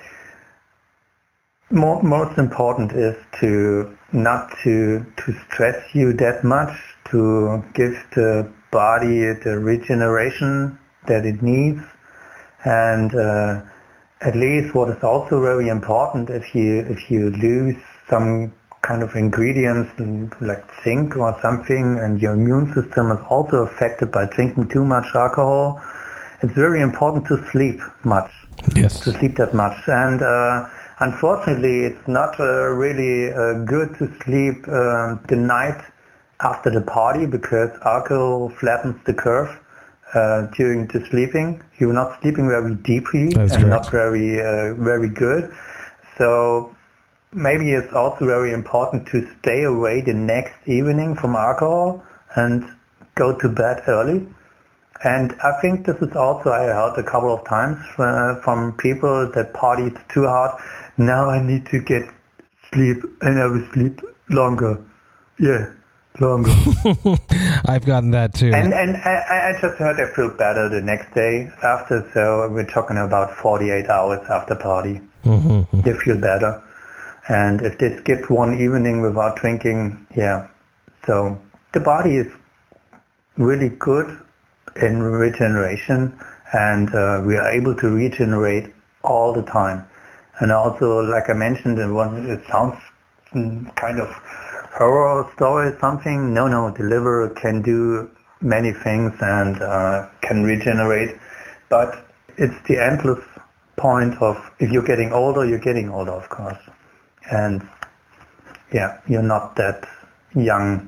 Speaker 2: Most important is to not to stress you that much, to give the body the regeneration that it needs. And at least what is also very important, if you lose some kind of ingredients like zinc or something, and your immune system is also affected by drinking too much alcohol, it's very important to sleep much.
Speaker 3: Yes.
Speaker 2: To sleep that much. And unfortunately, it's not really good to sleep the night after the party, because alcohol flattens the curve during the sleeping. You're not sleeping very deeply.
Speaker 3: That's
Speaker 2: and
Speaker 3: correct.
Speaker 2: not very good. So maybe it's also very important to stay away the next evening from alcohol and go to bed early. And I think this is also, I heard a couple of times from people that partied too hard. Now I need to get sleep, and I will sleep longer. Yeah, longer.
Speaker 3: I've gotten that too.
Speaker 2: And I just heard I feel better the next day after, so we're talking about 48 hours after party.
Speaker 3: Mm-hmm.
Speaker 2: They feel better. And if they skip one evening without drinking, yeah. So the body is really good in regeneration, and we are able to regenerate all the time. And also, like I mentioned, it sounds kind of horror story or something. No, the liver can do many things and can regenerate. But it's the endless point of, if you're getting older, of course. And yeah, you're not that young.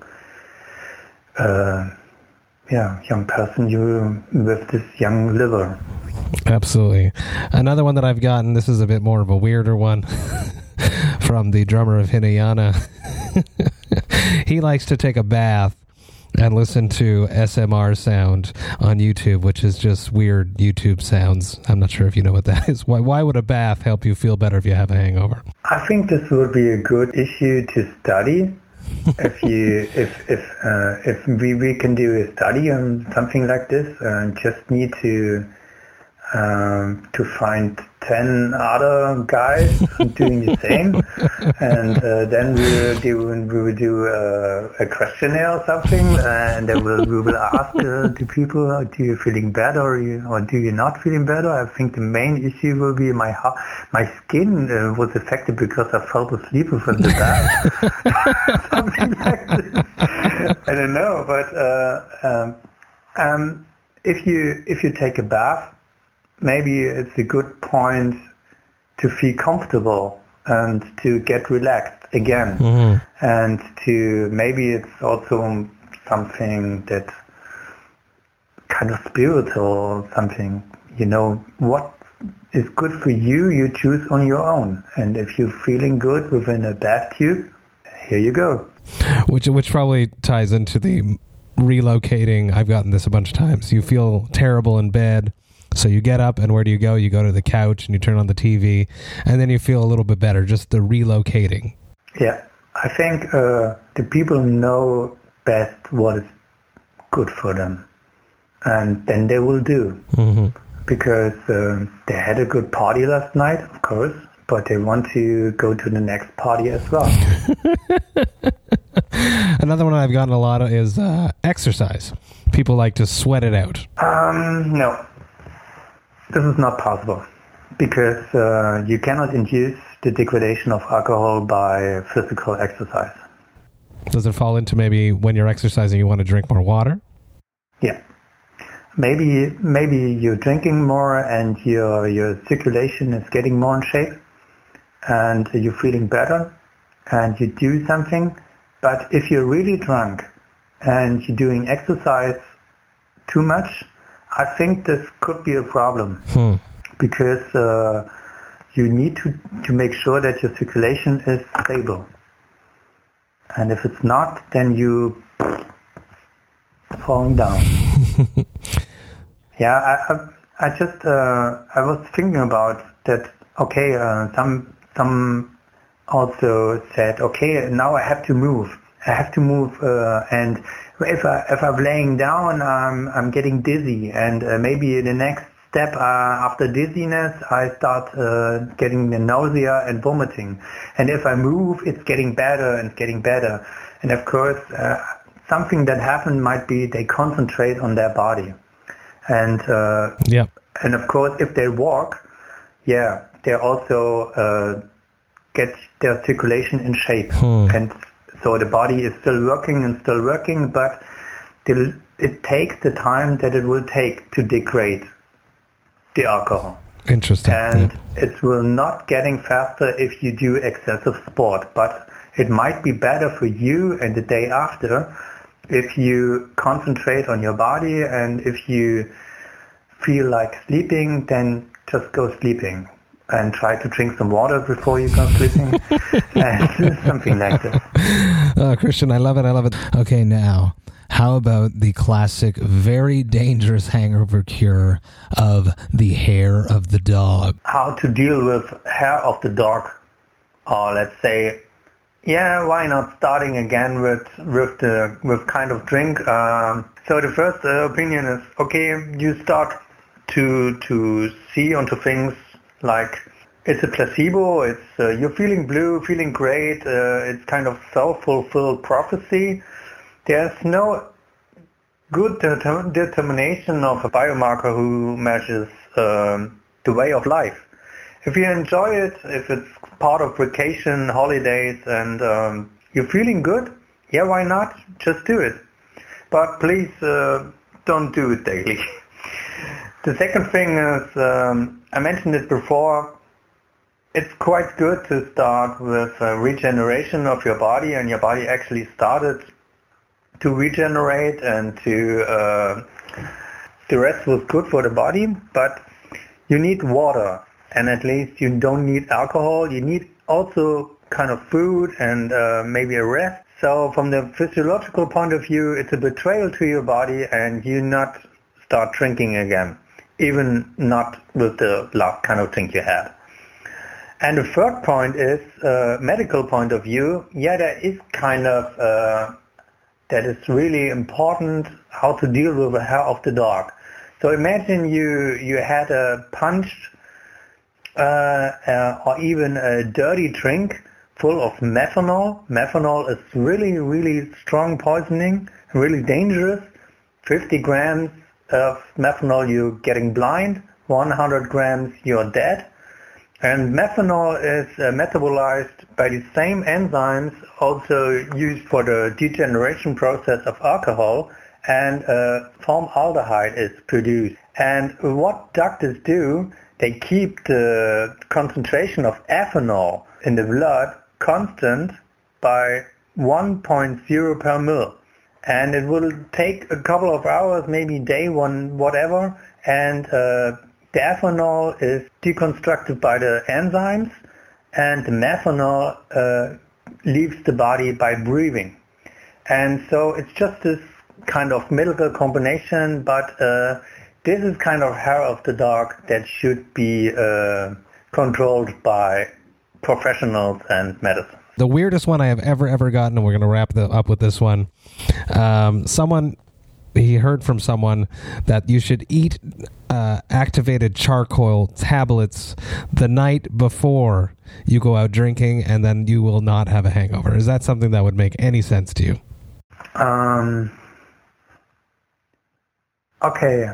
Speaker 2: Young person, you with this young liver.
Speaker 3: Absolutely. Another one that I've gotten, this is a bit more of a weirder one, from the drummer of Hinayana. He likes to take a bath and listen to SMR sound on YouTube, which is just weird YouTube sounds. I'm not sure if you know what that is. Why would a bath help you feel better if you have a hangover?
Speaker 2: I think this would be a good issue to study. If we can do a study on something like this, just need to find 10 other guys doing the same, and then we will do a questionnaire or something, and then we will ask the people, do you feeling better or do you not feeling better? I think the main issue will be my skin was affected because I fell asleep within the bath. Something like this. I don't know, but if you take a bath, maybe it's a good point to feel comfortable and to get relaxed again. Mm-hmm. And to, maybe it's also something that kind of spiritual or something, what is good for you, you choose on your own. And if you're feeling good within a bathtub, here you go.
Speaker 3: Which probably ties into the relocating. I've gotten this a bunch of times. You feel terrible in bed, so you get up, and where do you go? You go to the couch and you turn on the TV, and then you feel a little bit better. Just the relocating.
Speaker 2: Yeah, I think the people know best what is good for them, and then they will do. Mm-hmm. Because they had a good party last night, of course, but they want to go to the next party as well.
Speaker 3: Another one I've gotten a lot of is exercise. People like to sweat it out.
Speaker 2: No. This is not possible. Because you cannot induce the degradation of alcohol by physical exercise.
Speaker 3: Does it fall into maybe when you're exercising you want to drink more water?
Speaker 2: Yeah. Maybe you're drinking more and your circulation is getting more in shape and you're feeling better and you do something. But if you're really drunk and you're doing exercise too much, I think this could be a problem. Because you need to make sure that your circulation is stable. And if it's not, then you falling down. Yeah, I was thinking about that. Okay, some also said, okay, now I have to move. And if I'm laying down, I'm getting dizzy, and maybe the next step after dizziness, I start getting the nausea and vomiting. And if I move, it's getting better and getting better. And of course, something that happened might be they concentrate on their body. And and of course, if they walk, they also get their circulation in shape. And so the body is still working, but it takes the time that it will take to degrade the alcohol.
Speaker 3: Interesting.
Speaker 2: And it will not getting faster if you do excessive sport, but it might be better for you and the day after if you concentrate on your body, and if you feel like sleeping, then just go sleeping and try to drink some water before you go sleeping and something like this.
Speaker 3: Oh, Christian, I love it. Okay, now, how about the classic, very dangerous hangover cure of the hair of the dog?
Speaker 2: How to deal with hair of the dog, or let's say, why not starting again with kind of drink? So the first opinion is, okay, you start to see onto things like it's a placebo, it's you're feeling blue, feeling great, it's kind of self-fulfilled prophecy. There's no good determination of a biomarker who measures the way of life. If you enjoy it, if it's part of vacation, holidays, and you're feeling good, why not? Just do it. But please don't do it daily. The second thing is, I mentioned it before, it's quite good to start with regeneration of your body, and your body actually started to regenerate, and the rest was good for the body, but you need water. And at least you don't need alcohol. You need also kind of food and maybe a rest. So from the physiological point of view, it's a betrayal to your body, and you not start drinking again, even not with the last kind of drink you had. And the third point is medical point of view. There is kind of that is really important how to deal with the hair of the dog. So imagine you had a punched or even a dirty drink full of methanol. Methanol is really, really strong poisoning, really dangerous. 50 grams of methanol, you're getting blind. 100 grams, you're dead. And methanol is metabolized by the same enzymes also used for the degeneration process of alcohol, and formaldehyde is produced. And what doctors do, they keep the concentration of ethanol in the blood constant by 1.0 per mil. And it will take a couple of hours, maybe day one, whatever, and the ethanol is deconstructed by the enzymes, and the methanol leaves the body by breathing. And so it's just this kind of medical combination, but this is kind of hair of the dog that should be controlled by professionals and medicine.
Speaker 3: The weirdest one I have ever gotten, and we're going to wrap up with this one. He heard from someone that you should eat activated charcoal tablets the night before you go out drinking, and then you will not have a hangover. Is that something that would make any sense to you?
Speaker 2: Okay.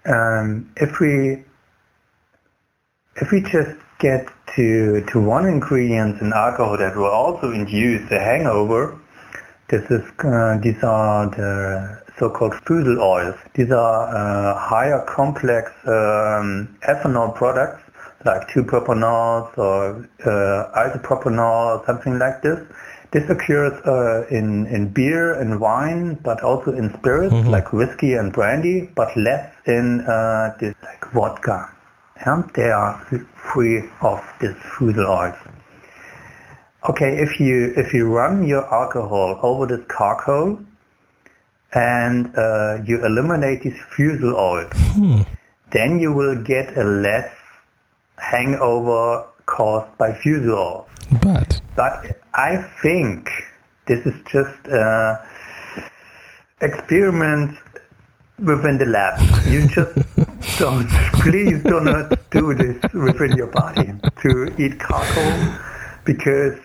Speaker 2: If we just get to one ingredient in alcohol that will also induce a hangover, these are the so-called fusel oils. These are higher complex ethanol products like 2-propanols or isopropanol or something like this. This occurs in beer and wine, but also in spirits like whiskey and brandy, but less in this like vodka. Yeah? They are free of these fusel oils. Okay, if you run your alcohol over this charcoal and you eliminate these fusel oils, then you will get a less hangover caused by fusel oils. But I think this is just experiment within the lab. You just please do not do this within your body to eat charcoal, because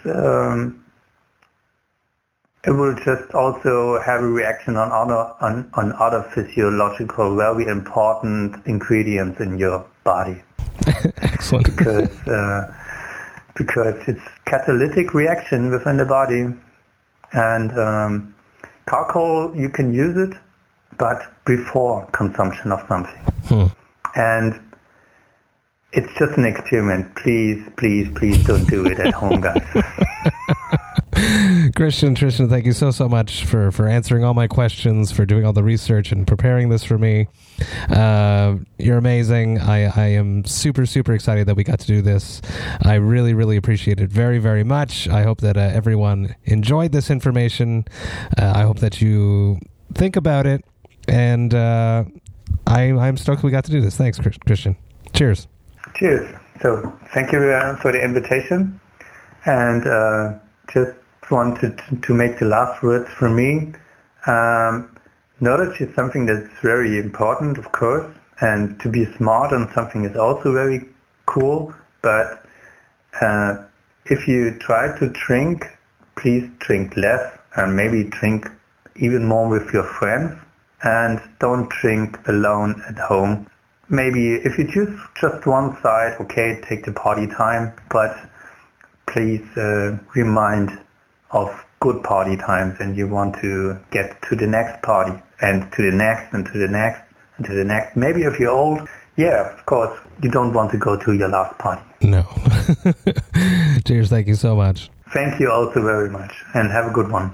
Speaker 2: it will just also have a reaction on other physiological, very important ingredients in your body.
Speaker 3: Excellent.
Speaker 2: Because it's catalytic reaction within the body, and charcoal, you can use it, but before consumption of something. And it's just an experiment. Please don't do it at home, guys.
Speaker 3: Christian, Tristan, thank you so much for answering all my questions, for doing all the research and preparing this for me. You're amazing. I am super excited that we got to do this. I really appreciate it very, very much. I hope that everyone enjoyed this information. I hope that you think about it, and I'm stoked we got to do this. Thanks, Christian. Cheers.
Speaker 2: Cheers. So thank you for the invitation, and just wanted to make the last words for me. Knowledge is something that's very important, of course, and to be smart on something is also very cool, but if you try to drink, please drink less, and maybe drink even more with your friends, and don't drink alone at home. Maybe if you choose just one side, okay, take the party time, but please remind of good party times, and you want to get to the next party, and to the next, and to the next, and to the next. Maybe if you're old, yeah, of course, you don't want to go to your last party. No.
Speaker 3: Cheers, thank you so much.
Speaker 2: Thank you also very much, and have a good one.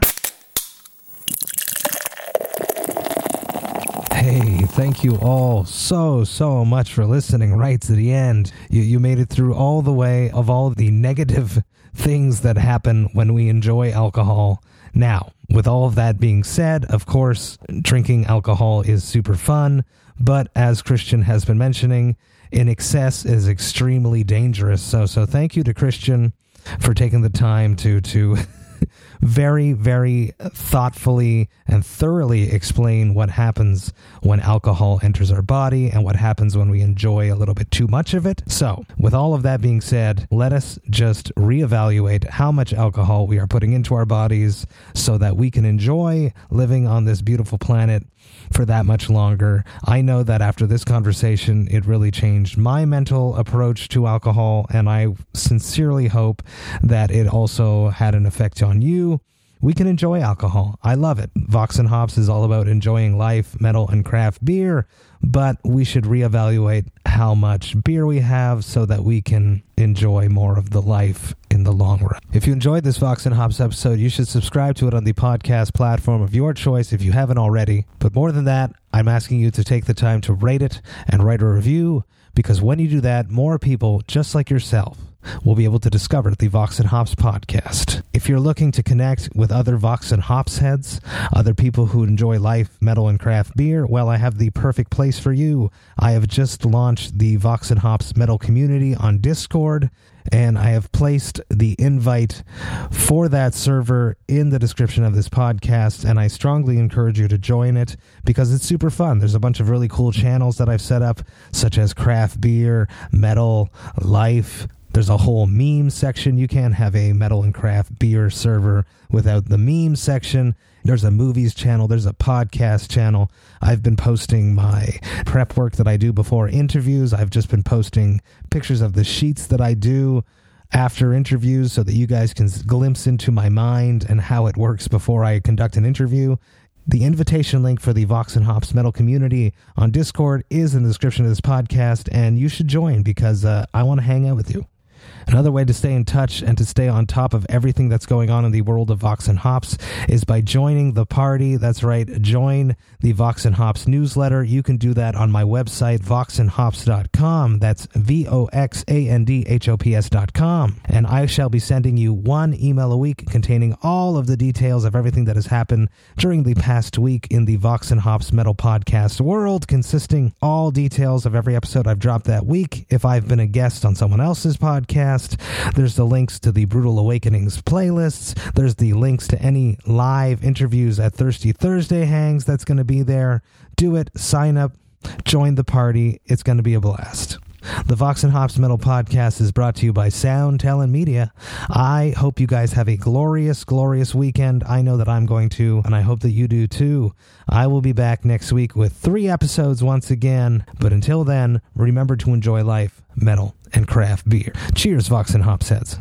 Speaker 3: Hey, thank you all so much for listening right to the end. You made it through all the way of all the negative things that happen when we enjoy alcohol. Now, with all of that being said, of course, drinking alcohol is super fun, but as Christian has been mentioning, in excess is extremely dangerous. So thank you to Christian for taking the time to very thoughtfully and thoroughly explain what happens when alcohol enters our body and what happens when we enjoy a little bit too much of it. So, with all of that being said, let us just reevaluate how much alcohol we are putting into our bodies so that we can enjoy living on this beautiful planet for that much longer. I know that after this conversation, it really changed my mental approach to alcohol, and I sincerely hope that it also had an effect on you. We can enjoy alcohol. I love it. Vox and Hops is all about enjoying life, metal, and craft beer, but we should reevaluate how much beer we have so that we can enjoy more of the life in the long run. If you enjoyed this Vox and Hops episode, you should subscribe to it on the podcast platform of your choice if you haven't already. But more than that, I'm asking you to take the time to rate it and write a review, because when you do that, more people just like yourself will be able to discover the Vox and Hops podcast. If you're looking to connect with other Vox and Hops heads, other people who enjoy life, metal, and craft beer, well, I have the perfect place for you. I have just launched the Vox and Hops metal community on Discord, and I have placed the invite for that server in the description of this podcast, and I strongly encourage you to join it because it's super fun. There's a bunch of really cool channels that I've set up, such as craft beer, metal, life. There's a whole meme section. You can't have a metal and craft beer server without the meme section. There's a movies channel. There's a podcast channel. I've been posting my prep work that I do before interviews. I've just been posting pictures of the sheets that I do after interviews so that you guys can glimpse into my mind and how it works before I conduct an interview. The invitation link for the Vox and Hops metal community on Discord is in the description of this podcast, and you should join because I want to hang out with you. Another way to stay in touch and to stay on top of everything that's going on in the world of Vox and Hops is by joining the party. That's right, join the Vox and Hops newsletter. You can do that on my website, voxandhops.com. That's VOXANDHOPS.com. And I shall be sending you one email a week containing all of the details of everything that has happened during the past week in the Vox and Hops metal podcast world, consisting all details of every episode I've dropped that week. If I've been a guest on someone else's podcast, there's the links to the Brutal Awakenings playlists. There's the links to any live interviews at Thirsty Thursday hangs that's going to be there. Do it, sign up, join the party. It's going to be a blast. The Vox and Hops Metal Podcast is brought to you by Sound Talent Media. I hope you guys have a glorious, glorious weekend. I know that I'm going to, and I hope that you do too. I will be back next week with 3 episodes once again. But until then, remember to enjoy life, metal, and craft beer. Cheers, Vox and Hops heads.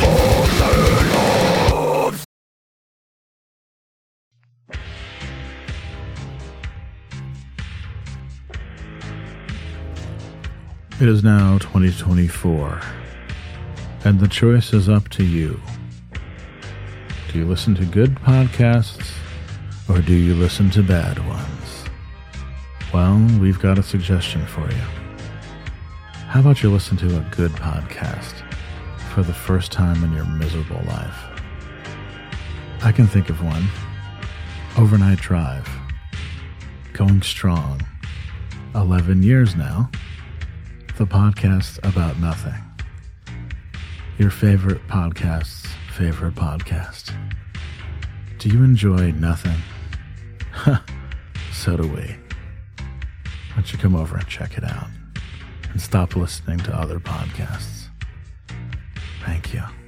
Speaker 5: It is now 2024, and the choice is up to you. Do you listen to good podcasts, or do you listen to bad ones? Well, we've got a suggestion for you. How about you listen to a good podcast for the first time in your miserable life? I can think of one. Overnight Drive. Going strong. 11 years now. The podcast about nothing. Your favorite podcast's favorite podcast. Do you enjoy nothing? So do we. Why don't you come over and check it out and stop listening to other podcasts? Thank you.